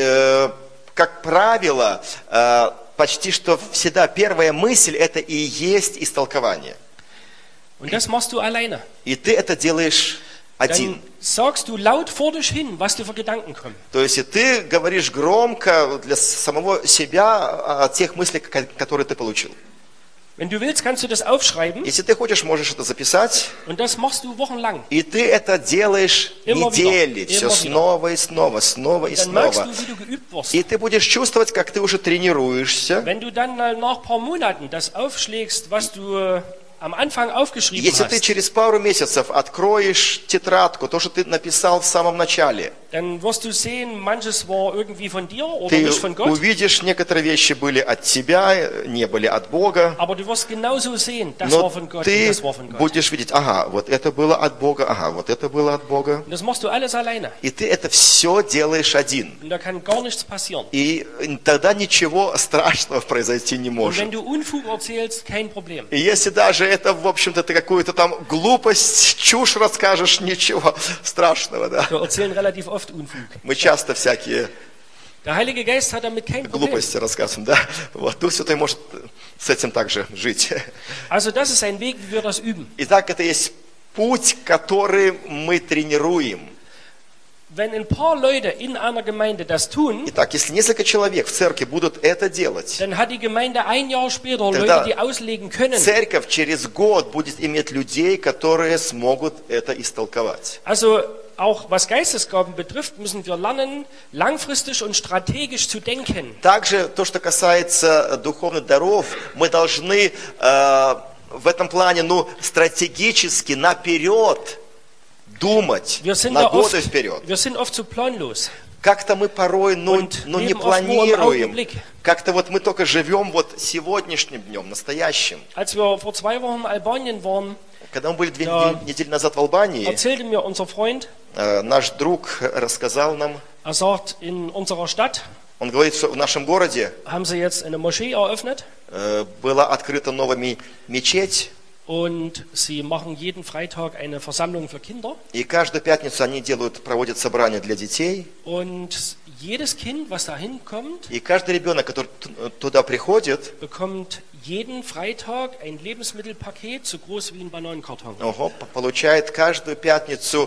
как правило, почти что всегда первая мысль это и есть истолкование. Und das machst du alleine. И ты это делаешь один. Dann sagst du laut vor dich hin, was dir für Gedanken kommen. То есть и ты говоришь громко для самого себя о тех мыслях, которые ты получил. Wenn du willst, kannst du das aufschreiben Если ты хочешь, можешь это записать. und das machst du wochenlang. И ты это делаешь Immer недели, wieder, все immer снова и снова, снова и Dann merkst снова. du, wie du geübt wirst. И ты будешь чувствовать, как ты уже тренируешься. Wenn du dann nach ein paar Monaten das aufschlägst, was du am Anfang aufgeschrieben Если ты hast, через пару месяцев откроешь тетрадку, то, что ты написал в самом начале, dann wirst du sehen, manches war irgendwie von dir oder ты nicht von Gott. увидишь, некоторые вещи были от тебя, не были от Бога. Aber du wirst genauso sehen, das war Но von Gott und ты das war von Gott. будешь видеть, ага, вот это было от Бога, ага, вот это было от Бога. Und das machst du alles alleine. И ты это все делаешь один. Und da kann gar nichts passieren. И тогда ничего страшного произойти не Und может. wenn du Unfug erzählst, kein Problem. И если даже это, в общем-то, ты какую-то там глупость, чушь расскажешь, ничего страшного, да. Wir erzählen relativ oft Unfug. Мы часто всякие Der Heilige Geist hat damit kein Problem. глупости рассказываем, да. Вот, Дух Святой может с этим также жить. Also das ist ein Weg, wie wir das üben. Итак, это есть путь, который мы тренируем. Wenn ein paar Leute in einer Gemeinde das tun, Итак, если несколько человек в церкви будут это делать, dann hat die Gemeinde ein Jahr später Тогда Leute, die auslegen können. церковь через год будет иметь людей, которые смогут это истолковать. Also auch was Geistesgaben betrifft, müssen wir lernen, langfristig und strategisch zu denken. Также то, что касается духовных даров, мы должны в этом плане, стратегически наперед думать, на годы вперед. Wir sind oft zu planlos. Как-то мы порой, не leben oft планируем. nur im Augenblick. Как-то мы только живем сегодняшним днем, настоящим. Als wir vor 2 Wochen in Albanien waren, Когда мы были 2 недели назад в Албании, erzählte mir unser Freund, наш друг рассказал нам, sagt, in unserer Stadt он говорит, что в нашем городе haben sie jetzt eine Moschee eröffnet была открыта новая мечеть, und sie machen jeden Freitag eine Versammlung für Kinder. и каждую пятницу они проводят собрания для детей. Und jedes Kind, was da hinkommt, И каждый ребенок, который туда приходит, bekommt jeden Freitag ein Lebensmittelpaket so groß wie ein Bananenkarton. получает каждую пятницу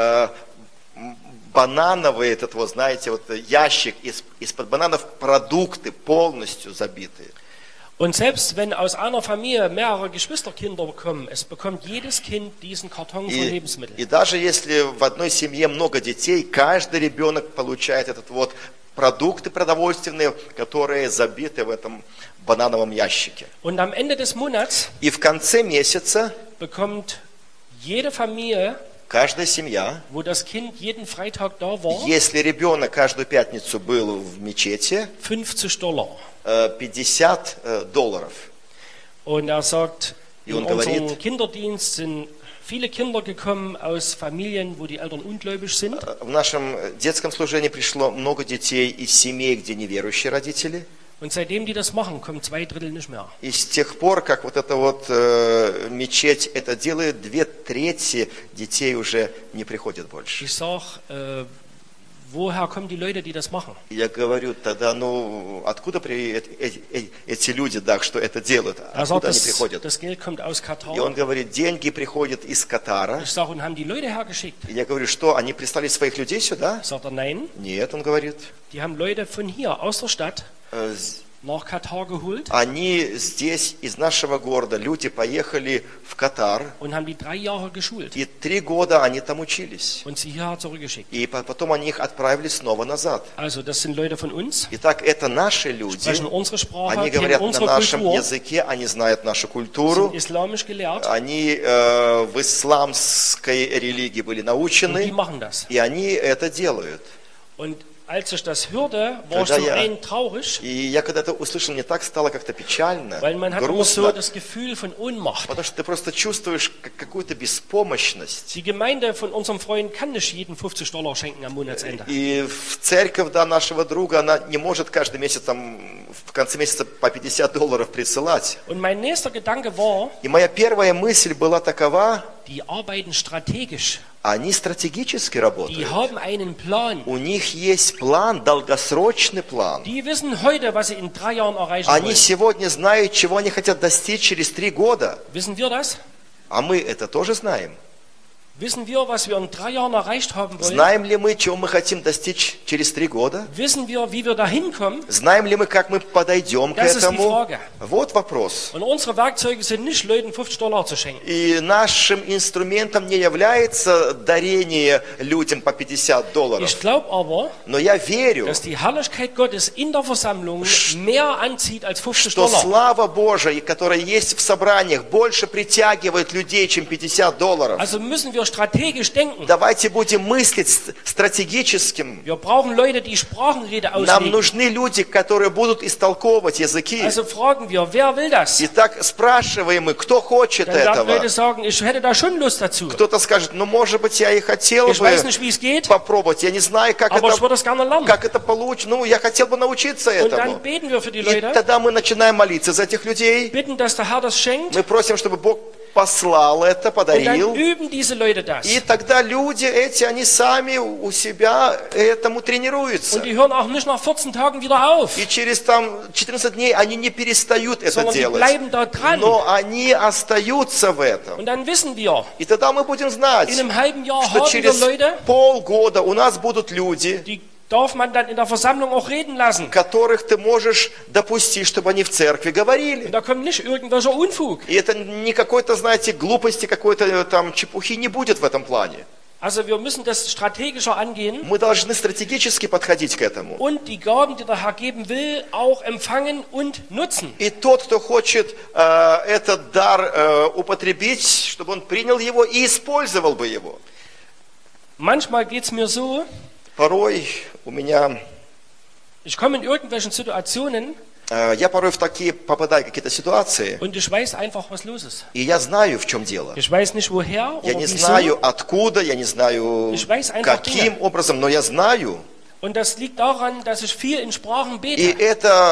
банановый ящик из-под бананов, продукты полностью забитые. Und selbst wenn aus einer Familie mehrere Geschwisterkinder kommen, es bekommt jedes Kind diesen Karton von Lebensmitteln. И даже если в одной семье много детей, каждый ребенок получает продукты продовольственные, которые забиты в этом банановом ящике. Und am Ende des Monats И в конце месяца bekommt jede Familie, каждая семья, wo das Kind jeden Freitag da war, если ребенок каждую пятницу был в мечети, $50. $50. Und er sagt, И in он unserem говорит, Kinderdienst sind viele Kinder gekommen aus Familien, wo die Eltern ungläubig sind. в нашем детском служении пришло много детей из семей, где неверующие родители. Und seitdem die das machen, kommen 2/3 nicht mehr. И с тех пор, как эта мечеть это делает, 2/3 детей уже не приходят больше. Ich sag, woher kommen die Leute, die das machen? Я говорю, тогда, откуда эти люди, что это делают? Откуда они приходят? Das Geld kommt aus И он Katar. говорит, деньги приходят из Катара. Ich sage, und haben die Leute hergeschickt? И я говорю, что, они прислали своих людей сюда? Sagt er, nein, Нет, он говорит. die haben Leute von hier, aus der Stadt, «Э, nach Katar geholt Они здесь, из нашего города, люди поехали в Катар, und haben die 3 Jahre geschult и 3 года они там учились. und sie hierher zurückgeschickt. И потом они их отправили снова назад. Also, das sind Leute von uns, Итак, это наши люди. sprechen unsere Sprache, Они kennen говорят на unsere нашем Kultur, языке, они знают нашу культуру. sind islamisch gelehrt Они в исламской религии были und die научены, machen das. и они это делают. Und als ich das hörte, war ich Когда zum я- einen traurig, И я когда это услышал, мне так стало как-то печально, weil man hat immer so грустно, das Gefühl von Ohnmacht. потому что ты просто чувствуешь какую-то беспомощность. Die Gemeinde von unserem Freund kann nicht jeden $50 schenken am Monatsende. И в церковь нашего друга, она не может каждый месяц, в конце месяца по $50 присылать. Und mein nächster Gedanke war, И моя первая мысль была такова, die arbeiten strategisch. они стратегически Die работают. haben einen Plan. У них есть план, долгосрочный план. Die wissen heute, was sie in 3 Jahren erreichen Они wollen. сегодня знают, чего они хотят достичь через 3 года. Wissen wir das? А мы это тоже знаем. Wissen wir, was wir in 3 Jahren erreicht haben wollen? Знаем ли мы, чего мы хотим достичь через 3 года? Wissen wir, wie wir da hinkommen? Знаем ли мы, как мы подойдем к Das ist die этому? Frage. Вот вопрос. Und unsere Werkzeuge sind nicht, Leuten $50 zu schenken. И нашим инструментом не является дарение людям по $50. Ich glaube aber, Но я верю, dass die Herrlichkeit Gottes in der Versammlung mehr anzieht als что $50. слава Божия, которая есть в собраниях, больше притягивает людей, чем $50. Also müssen wir strategisch denken. Давайте будем мыслить стратегическим. Wir brauchen Leute, die Sprachenrede Нам auslegen. нужны люди, которые будут истолковывать языки. Also fragen wir, wer will das? Итак, спрашиваем мы, кто хочет Dann werden этого? Leute sagen, ich hätte da schon Lust dazu. Кто-то скажет, может быть, я и хотел Ich weiß бы nicht, wie es geht, попробовать. Я не знаю, aber ich würde es gerne lernen. как это получится. Я хотел бы научиться Und этому. dann beten wir für die И Leute, тогда мы начинаем молиться за этих людей. bitten, dass der Herr das schenkt, Мы просим, чтобы Бог послал это, und dann подарил. üben diese Leute das. И тогда люди эти, они сами у себя этому тренируются. Und die hören auch nicht nach 14 Tagen wieder auf, И через 14 дней они не перестают это sondern die делать. bleiben da dran. Но они остаются в этом. Und dann wissen wir, И тогда мы будем знать, in einem halben Jahr что haben wir через Leute, полгода у нас будут люди, die darf man dann in der Versammlung auch reden lassen. которых ты можешь допустить, чтобы они в церкви говорили. Und da kommt nicht irgendwelcher Unfug. И это не какой-то, знаете, глупости, какой-то там чепухи не будет в этом плане. Also wir müssen das strategischer angehen Мы должны стратегически подходить к этому. und die Gaben, die der Herr geben will, auch empfangen und nutzen. И тот, кто хочет этот дар употребить, чтобы он принял его и использовал бы его. Manchmal geht es mir so, Порой у меня, ich komme in irgendwelchen Situationen я порой в такие попадаю в какие-то ситуации, und ich weiß einfach, was los ist. и я знаю, в чем дело. Ich weiß nicht woher Я oder не wieso. знаю откуда, я не знаю Ich weiß einfach каким образом, но я знаю. Und das liegt daran, dass ich viel in Sprachen И bete.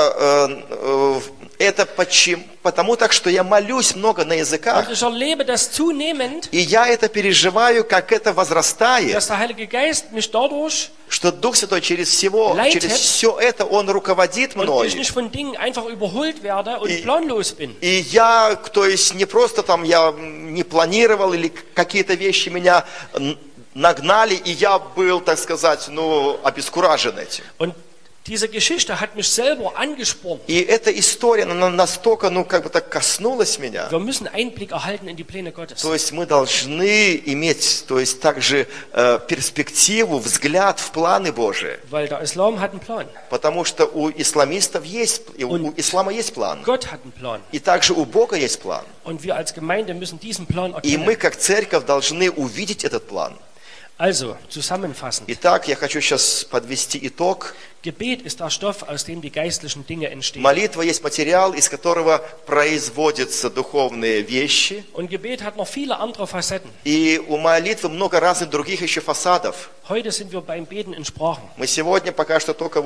это потому так, что я молюсь много на языках. Und ich erlebe das zunehmend, И я это переживаю, как это возрастает. dass der Heilige Geist mich dadurch Что Дух Святой через все это, Он руководит und мной. ich nicht von Dingen einfach überholt werde und planlos bin. И я, то есть не просто там я не планировал, или какие-то вещи меня нагнали, и я был, так сказать, обескуражен этим. Und diese Geschichte hat mich selber angespornt. И эта история, она настолько, как бы так коснулась меня. Wir müssen Einblick erhalten in die Pläne Gottes. То есть мы должны иметь, то есть также перспективу, взгляд в планы Божии. Weil der Islam hat einen Plan. Потому что у исламистов есть, у ислама есть план. Gott hat einen Plan. И также у Бога есть план. Und wir als Gemeinde müssen diesen Plan И мы, erkennen. как церковь, должны увидеть этот план. Also, zusammenfassend. Итак, я хочу сейчас подвести итог. Gebet ist der Stoff, aus dem die geistlichen Dinge entstehen. Молитва есть материал, из которого производятся духовные вещи. Und Gebet hat noch viele andere Facetten. И у молитвы много разных других еще фасадов. Heute sind wir beim Beten in Sprachen. Мы сегодня пока что только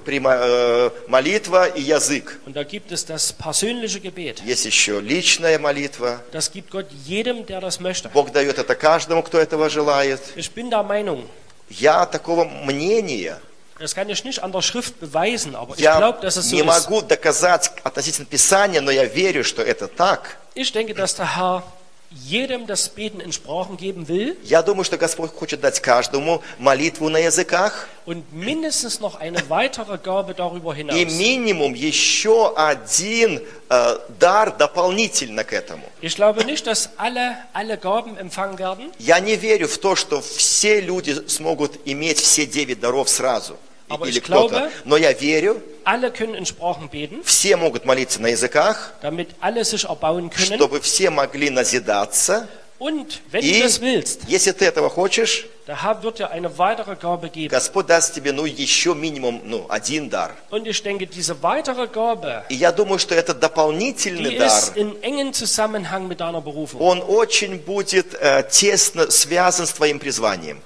молитва и язык. Und da gibt es das persönliche Gebet. Есть еще личная молитва. Das gibt Gott jedem, der das möchte. Бог дает это каждому, кто этого желает. Ich bin der Meinung, Я такого мнения. das kann ich nicht an der Schrift beweisen, aber ich Я glaube, dass es so не ist. могу доказать относительно Писания, но я верю, что это так. Ich denke, dass der Herr jedem das Beten in Sprachen geben will Я думаю, что Господь хочет дать каждому молитву на языках und mindestens noch eine weitere Gabe darüber и hinaus. минимум еще один дар дополнительно к этому. Ich glaube nicht, dass alle Gaben empfangen werden, Я не верю в то, что все люди смогут иметь все 9 даров сразу. Aber Или ich кто-то. glaube- Но я верю, alle können in Sprachen beten, все могут молиться на языках, damit alle sich erbauen können. чтобы все могли назидаться. Und wenn И du das willst, если ты этого хочешь, der Herr wird dir eine weitere Gabe geben. Господь даст тебе, еще минимум, один дар. Und ich denke, diese weitere Gabe, И я думаю, что этот die дополнительный дар, ist in engen Zusammenhang mit deiner Berufung. он очень будет тесно связан с твоим призванием.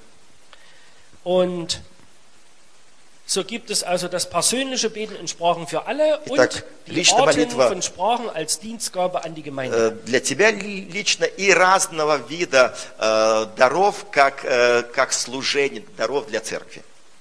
Und so gibt es also das persönliche Beten in Sprachen für alle Итак, und die личная Arten молитва, von Sprachen als Dienstgabe an die Gemeinde. Для тебя лично и разного вида даров, как служение, даров для церкви.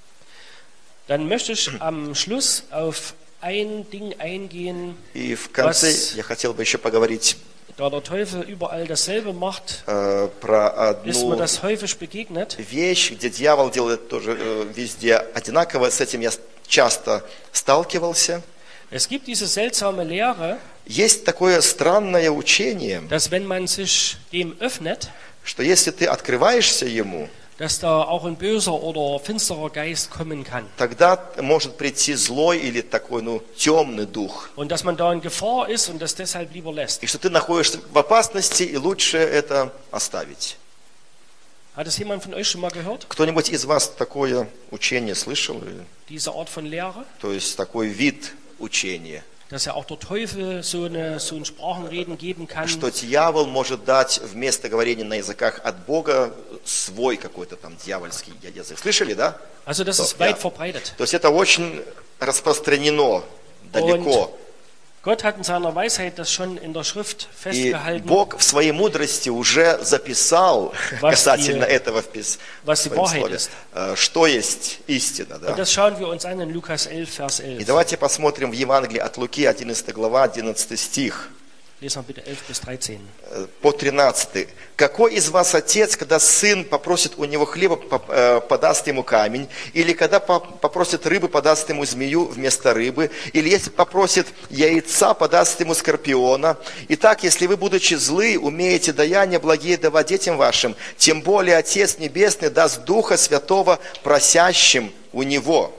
Dann möchte ich am Schluss auf ein Ding eingehen, И в конце Was- я хотел бы еще поговорить da der Teufel überall dasselbe macht, про ist mir одну das häufig begegnet. вещь, где дьявол делает тоже везде одинаково. С этим я часто сталкивался. Es gibt diese seltsame Lehre, Есть такое странное учение, dass wenn man sich dem öffnet, что если ты открываешься ему, dass da auch ein böser oder finsterer Geist kommen kann. тогда может прийти злой или такой, темный дух. Und dass man da in Gefahr ist und das deshalb lieber lässt. И что ты находишься в опасности, и лучше это оставить. Hat es jemand von euch schon mal gehört? Кто-нибудь из вас такое учение слышал? Diese Art von Lehre? То есть такой вид учения, Dass ja auch der Teufel so ein Sprachenreden geben kann. что дьявол может дать вместо говорения на языках от Бога свой какой-то там дьявольский язык. Слышали, да? Also das ist Ja. weit verbreitet. То есть это очень распространено, далеко. Gott hat in seiner Weisheit das schon in der Schrift И festgehalten, Бог в своей мудрости уже записал Was касательно die- этого в was die своем Wahrheit слове, ist. Что есть истина. Und Да? das schauen wir uns an in Lukas 11, Vers И 11. давайте посмотрим в Евангелии от Луки, 11 глава, 11 стих. Lesen wir bitte 11 bis 13. По 13. Какой из вас отец, когда сын попросит у него хлеба, подаст ему камень? Или когда попросит рыбы, подаст ему змею вместо рыбы? Или если попросит яйца, подаст ему скорпиона? Итак, если вы, будучи злы, умеете даяния благие давать детям вашим, тем более Отец Небесный даст Духа Святого просящим у Него.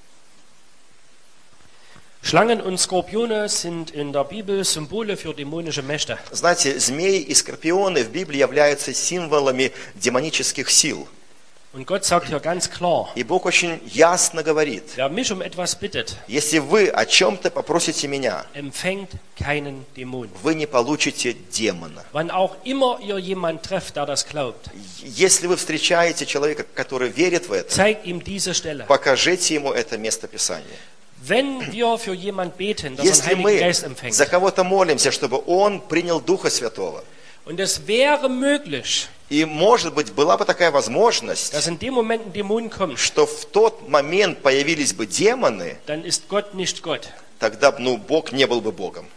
Schlangen und Skorpione sind in der Bibel Symbole für dämonische Mächte. Знаете, змеи и скорпионы в Библии являются символами демонических сил. Und Gott sagt hier ganz klar, И Бог очень ясно говорит, wer mich um etwas bittet, если вы о чем-то попросите меня, empfängt keinen Dämon. вы не получите демона. Wann auch immer ihr jemanden trefft, der das glaubt, Если вы встречаете человека, который верит в это, zeigt ihm diese Stelle. покажите ему это место Писания. Wenn wir für jemanden beten, dass er Если den Heiligen мы Geist за empfängt, кого-то молимся, чтобы он принял Духа Святого, und es wäre möglich, и, может быть, была бы такая возможность, dass in dem Moment ein Dämon kommt, что в тот момент появились бы демоны, dann ist Gott nicht Gott. тогда, Бог не был бы Богом.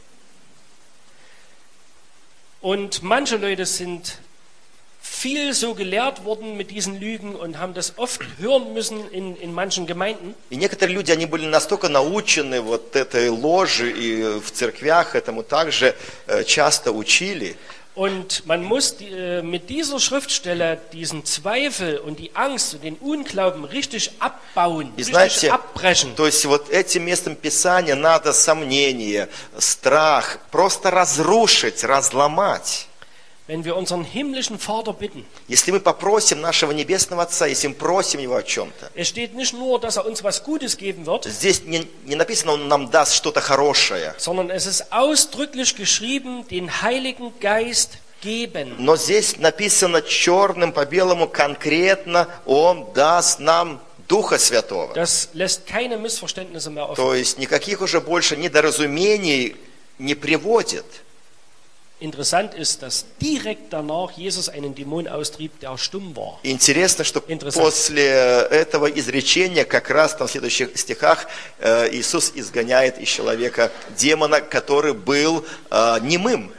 Und manche Leute sind viel so gelehrt worden mit diesen Lügen und haben das oft hören müssen in manchen Gemeinden. И некоторые люди, они были настолько научены вот этой ложи, и в церквях этому также часто учили. Und man muss mit dieser Schriftstelle diesen Zweifel und die Angst und den Unglauben richtig abbauen, И richtig знаете, abbrechen. то есть вот этим местом Писания надо сомнение, страх просто разрушить, разломать. Wenn wir unseren himmlischen Vater bitten, Если мы попросим нашего Небесного Отца, если мы просим Его о чем-то, es steht nicht nur, dass er uns was Gutes geben wird, здесь не написано, Он нам даст что-то хорошее, sondern es ist ausdrücklich geschrieben, den Heiligen Geist geben. но здесь написано черным по белому конкретно, Он даст нам Духа Святого. Das lässt keine Missverständnisse mehr offen. То есть никаких уже больше недоразумений не приводит. Interessant ist, dass direkt danach Jesus einen Dämon austrieb, der stumm war. Интересно, что Интересно. после этого изречения, как раз там в следующих стихах, Иисус изгоняет из человека демона, который был немым.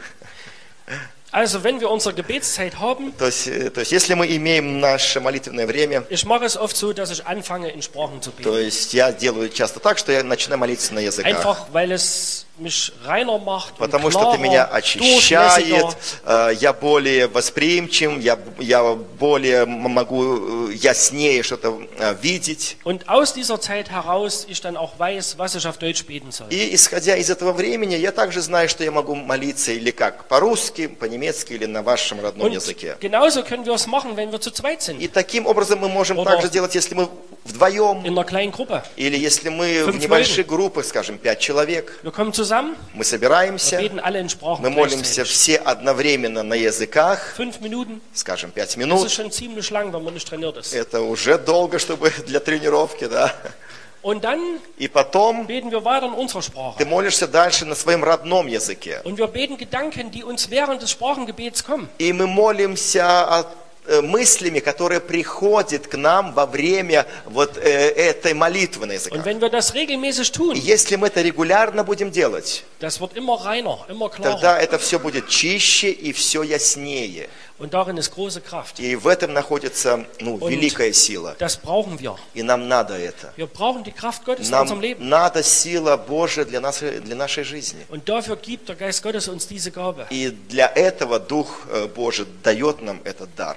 Also, wenn wir unsere Gebetszeit haben, То есть, если мы имеем наше молитвенное время, ich mache es oft so, dass ich anfange, in Sprachen zu то beten. есть я делаю часто так, что я начинаю молиться на языках. Einfach, weil es mich reiner macht und Потому что это меня klarer, очищает, durchlässiger. я более восприимчив, я более могу яснее что-то видеть. Und aus dieser Zeit heraus ich dann auch weiß, was ich auf Deutsch beten soll. И исходя из этого времени, я также знаю, что я могу молиться или как по-русски, по-немецки или на вашем родном Und языке. genauso können wir es machen, wenn wir zu zweit sind, И таким образом мы можем Oder также делать, если мы вдвоем, in einer kleinen Gruppe. или если мы в 5 небольших группах, скажем, 5 человек, Wir kommen zusammen, мы wir собираемся, beten alle in Sprachen мы молимся gleichzeitig. все одновременно на языках, 5 Minuten, скажем, 5 das минут. ist schon ziemlich lang, wenn man nicht trainiert ist. Это уже долго, чтобы для тренировки, да. Und dann И потом beten wir weiter in unserer ты Sprache. молишься дальше на своем родном языке. Und wir beten Gedanken, die uns während des Sprachengebets kommen. И мы молимся мыслями, которые приходят к нам во время вот этой молитвы на Und языках. wenn wir das regelmäßig И tun, если мы это регулярно будем делать, das wird immer reiner, immer klarer. тогда это все будет чище и все яснее. Und darin ist große Kraft. И в этом находится великая сила. Das brauchen wir. И нам надо это. Wir brauchen die Kraft Gottes in unserem Нам Leben. надо сила Божия для нашей жизни. Und dafür gibt der Geist Gottes uns diese Gabe. И для этого Дух Божий дает нам этот дар.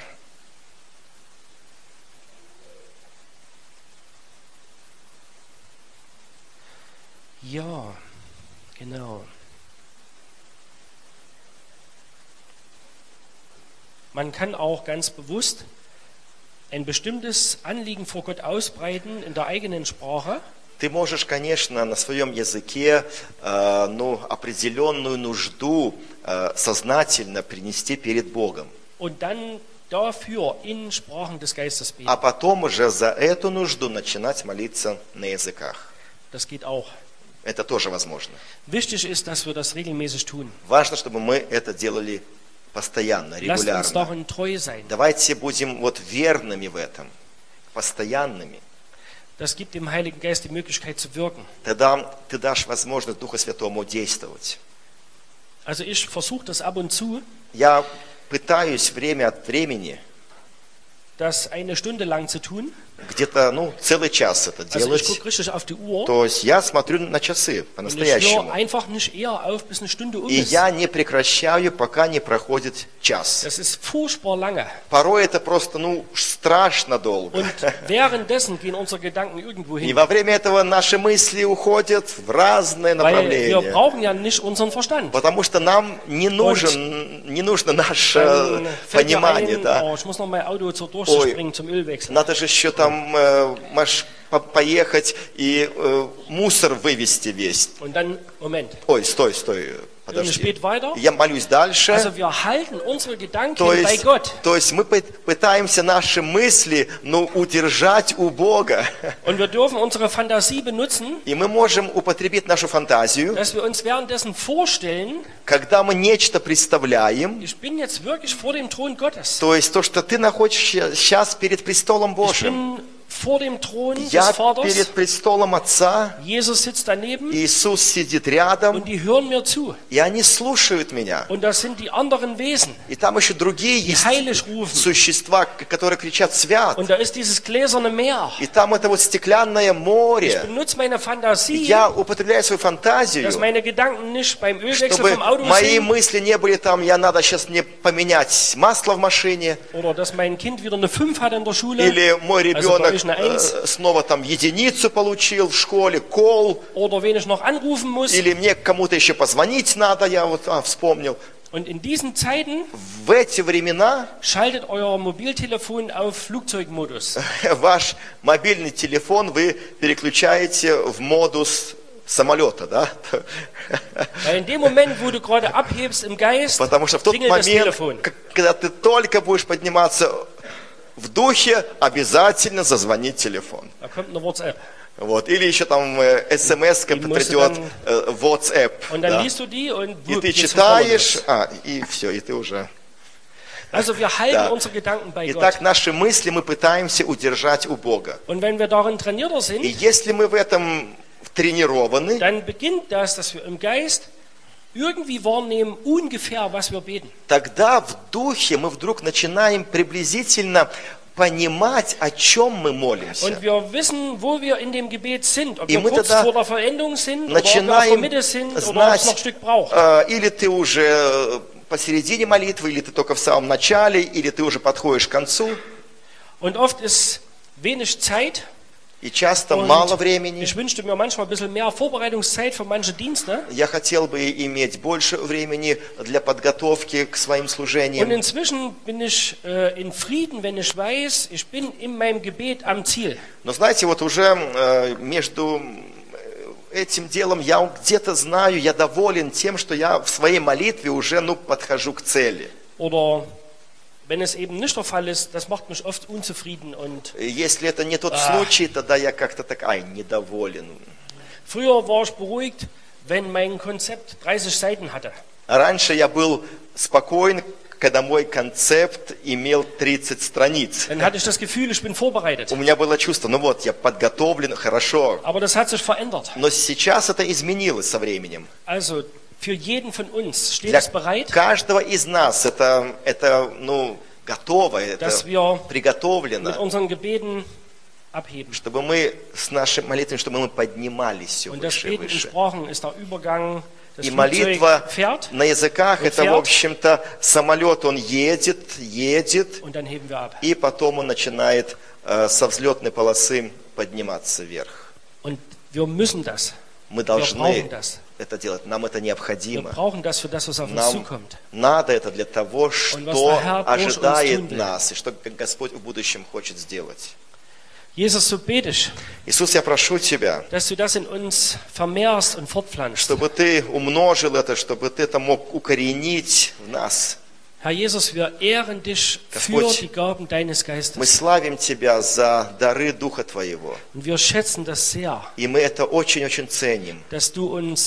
Ja, genau. Man kann auch ganz bewusst ein bestimmtes Anliegen vor Gott ausbreiten in der eigenen Sprache. Ты можешь, конечно, на своем языке определенную нужду сознательно принести перед Богом. Und dann dafür in Sprachen des Geistes beten. А потом уже за эту нужду начинать молиться на языках. Das geht auch. Это тоже возможно. Wichtig ist, dass wir das regelmäßig tun. Важно, чтобы мы это делали постоянно, Lasst uns регулярно. darin treu sein. Давайте будем верными в этом, постоянными. Das gibt dem Heiligen Geist die Möglichkeit zu wirken. Тогда ты дашь возможность Духу Святому действовать. Also ich versuche das ab und zu, Я пытаюсь время от времени, das eine Stunde lang zu tun. где-то, целый час это Also ich делать. gucke richtig auf die Uhr То есть я смотрю на часы und ich höre по-настоящему. einfach nicht eher auf, bis eine Stunde um И ist. я не прекращаю, пока не проходит час. Das ist furchtbar lange. Порой это просто, страшно долго. Und währenddessen gehen unsere Gedanken irgendwo И hin. во время этого наши мысли уходят в разные Weil wir направления. brauchen ja nicht unseren Verstand. Потому что нам не нужно наше Dann fällt mir понимание, ein, да. oh, ich muss noch mein Auto zur Durchsicht bringen zum Ölwechsel. Надо же еще там поехать и мусор вывести весь. Und dann, Moment, Ой, стой, und es подожди. geht weiter. Я молюсь дальше. Also wir halten unsere Gedanken То bei есть, Gott. мы пытаемся наши мысли, удержать у Бога. Und wir dürfen unsere Fantasie benutzen, И мы можем употребить нашу фантазию, dass wir uns währenddessen vorstellen, когда мы нечто представляем, ich bin jetzt wirklich vor dem Thron Gottes. то есть то, что ты находишься сейчас перед престолом Ich Божьим. bin vor dem Thron des Я Vaters. перед престолом Отца, Jesus sitzt daneben Иисус сидит рядом, und die hören mir zu. и они слушают меня. Und das sind die anderen Wesen, И там еще другие die есть heilig rufen. существа, которые кричат «Свят». Und da ist dieses gläserne Meer. И там это стеклянное Ich море. benutze meine Fantasie, Я употребляю свою фантазию, dass meine Gedanken nicht beim Ölwechsel чтобы vom Auto мои sind мысли не были там, надо сейчас мне поменять масло в машине, oder dass mein Kind wieder eine 5 hat in der Schule или мой ребенок euch eine Eins. снова там единицу получил в школе, кол, oder wen ich noch anrufen muss. или мне кому-то еще позвонить надо, я вспомнил. Und in diesen Zeiten В эти времена schaltet euer Mobiltelefon auf Flugzeugmodus. ваш мобильный телефон вы переключаете в модус самолета, да? Weil in dem Moment, wo du gerade abhebst im Geist, Потому что в тот klingelt das момент, Telefon. когда ты только будешь подниматься в духе, обязательно зазвонит телефон. Da kommt eine WhatsApp. Вот. Или еще там смс И мы придет, WhatsApp. Und dann Да. liest du die und И wupp, ты geht's von vorne читаешь, los. и все, и ты уже... Also wir halten Да. unsere Gedanken bei Итак, Gott. наши мысли мы пытаемся удержать у Бога. Und wenn wir darin trainierter И sind, если мы в этом тренированы, dann beginnt das, dass wir im Geist irgendwie wahrnehmen, ungefähr, was wir beten. тогда в духе мы вдруг начинаем приблизительно понимать, о чем мы молимся. Und wir wissen, wo wir in dem Gebet sind. Ob И wir мы kurz тогда vor der Vollendung sind, oder ob wir auf der начинаем Mitte sind, oder ob es знать, noch ein Stück braucht. или ты уже посередине молитвы, или ты только в самом начале, или ты уже подходишь к концу. Und oft ist wenig Zeit. И часто Und мало времени. ich wünschte mir manchmal ein bisschen mehr Vorbereitungszeit für manche Dienste. Я хотел бы иметь больше времени для подготовки к своим Und служениям. inzwischen bin ich in Frieden, wenn ich weiß, ich bin in meinem Gebet am Ziel. Но знаете, вот уже между этим делом я где-то знаю, я доволен тем, что я в своей молитве уже подхожу к цели. Oder wenn es eben nicht der Fall ist, das macht mich oft unzufrieden. Und Если это не тот случай, тогда я как-то так, недоволен. früher war ich beruhigt, wenn mein Konzept 30 Seiten hatte. Раньше я был спокоен, когда мой концепт имел 30 страниц. Dann hatte ich das Gefühl, ich bin vorbereitet. У меня было чувство, я подготовлен, хорошо. Aber das hat sich verändert. Но сейчас это изменилось со временем. Also für jeden von uns steht Для es bereit, каждого из нас это готово, это dass wir mit приготовлено, unseren Gebeten abheben. чтобы мы с нашей молитвой, чтобы мы поднимались все Und das выше и Beten in выше. Sprachen ist der Übergang, das И Flugzeug молитва fährt на языках, und это, в fährt. общем-то, самолет, он едет, und dann heben wir ab. и потом он начинает со взлетной полосы подниматься вверх. Und wir müssen das. Мы Wir должны brauchen das. это делать, нам это Wir необходимо. brauchen das für das, was auf uns Нам zukommt. надо это для того, was что der Herr durch uns tun ожидает will. нас, и что Господь в будущем хочет сделать. Jesus, so bete ich, Иисус, я прошу Тебя, dass du das in uns vermehrst und fortpflanzt. чтобы Ты умножил это, чтобы Ты это мог укоренить в нас. Herr Jesus, wir ehren dich für Господь, die Gaben deines Мы Geistes. славим Тебя за дары Духа Твоего. Und wir schätzen das sehr, И мы это очень-очень ценим, dass du uns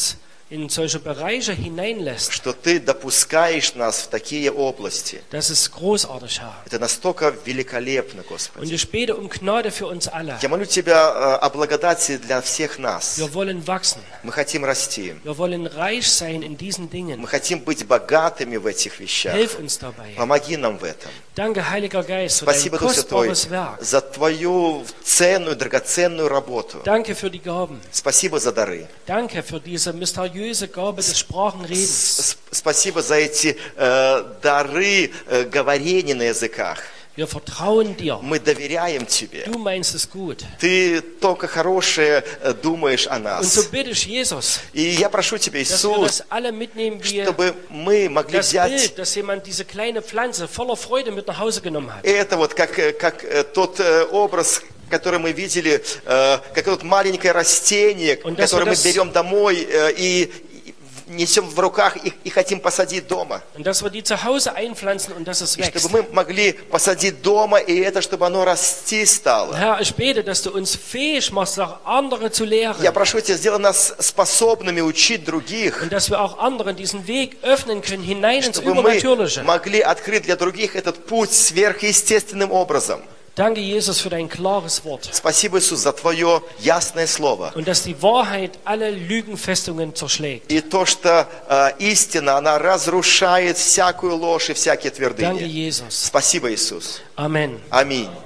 in solche Bereiche hineinlässt, что Ты допускаешь нас в такие области. das ist großartig, Herr. Это настолько великолепно, Und Господи. ich bete um Gnade für uns alle. Я молю Тебя о благодати для всех нас. Wir wollen wachsen. Мы хотим расти. Wir wollen reich sein in diesen Dingen. Мы хотим быть богатыми в этих вещах. Hilf uns dabei. Помоги нам в этом. Danke, Heiliger Geist, für dein Спасибо, Дух Святой, kostbares Werk. за Твою ценную, драгоценную работу. Danke für die Gaben. Спасибо за дары. Danke für diese mysteriöse Gabe des Sprachenredens. Спасибо за эти дары говорения на языках. Wir vertrauen dir. Мы доверяем Тебе. Du meinst es gut. Ты только хорошее думаешь о Und нас. so bitte ich Jesus, И я прошу Тебя, dass wir Иисус, das alle mitnehmen, wie чтобы мы могли das взять Bild, dass jemand diese kleine Pflanze voller Freude mit nach Hause genommen hat. это вот как тот образ, который мы видели, как вот маленькое растение, Und dass которое wir мы das- берем домой и несем в руках и хотим посадить дома. Und dass wir die zu Hause einpflanzen und dass es И чтобы wächst. мы могли посадить дома, и это, чтобы оно расти стало. Herr, ich bete, dass du uns fähig machst, auch andere zu Я lehren. прошу Тебя, сделай нас способными учить других, Und dass wir auch anderen diesen Weg öffnen können, hinein ins чтобы мы Übernatürliche. могли открыть для других этот путь сверхъестественным образом. Danke, Jesus, für dein klares Wort. Спасибо, Иисус, за Твое ясное Слово. Und dass die Wahrheit alle Lügenfestungen zerschlägt. И то, что истина, она разрушает всякую ложь и всякие Danke, твердыни. Jesus. Спасибо, Иисус. Amen. Аминь.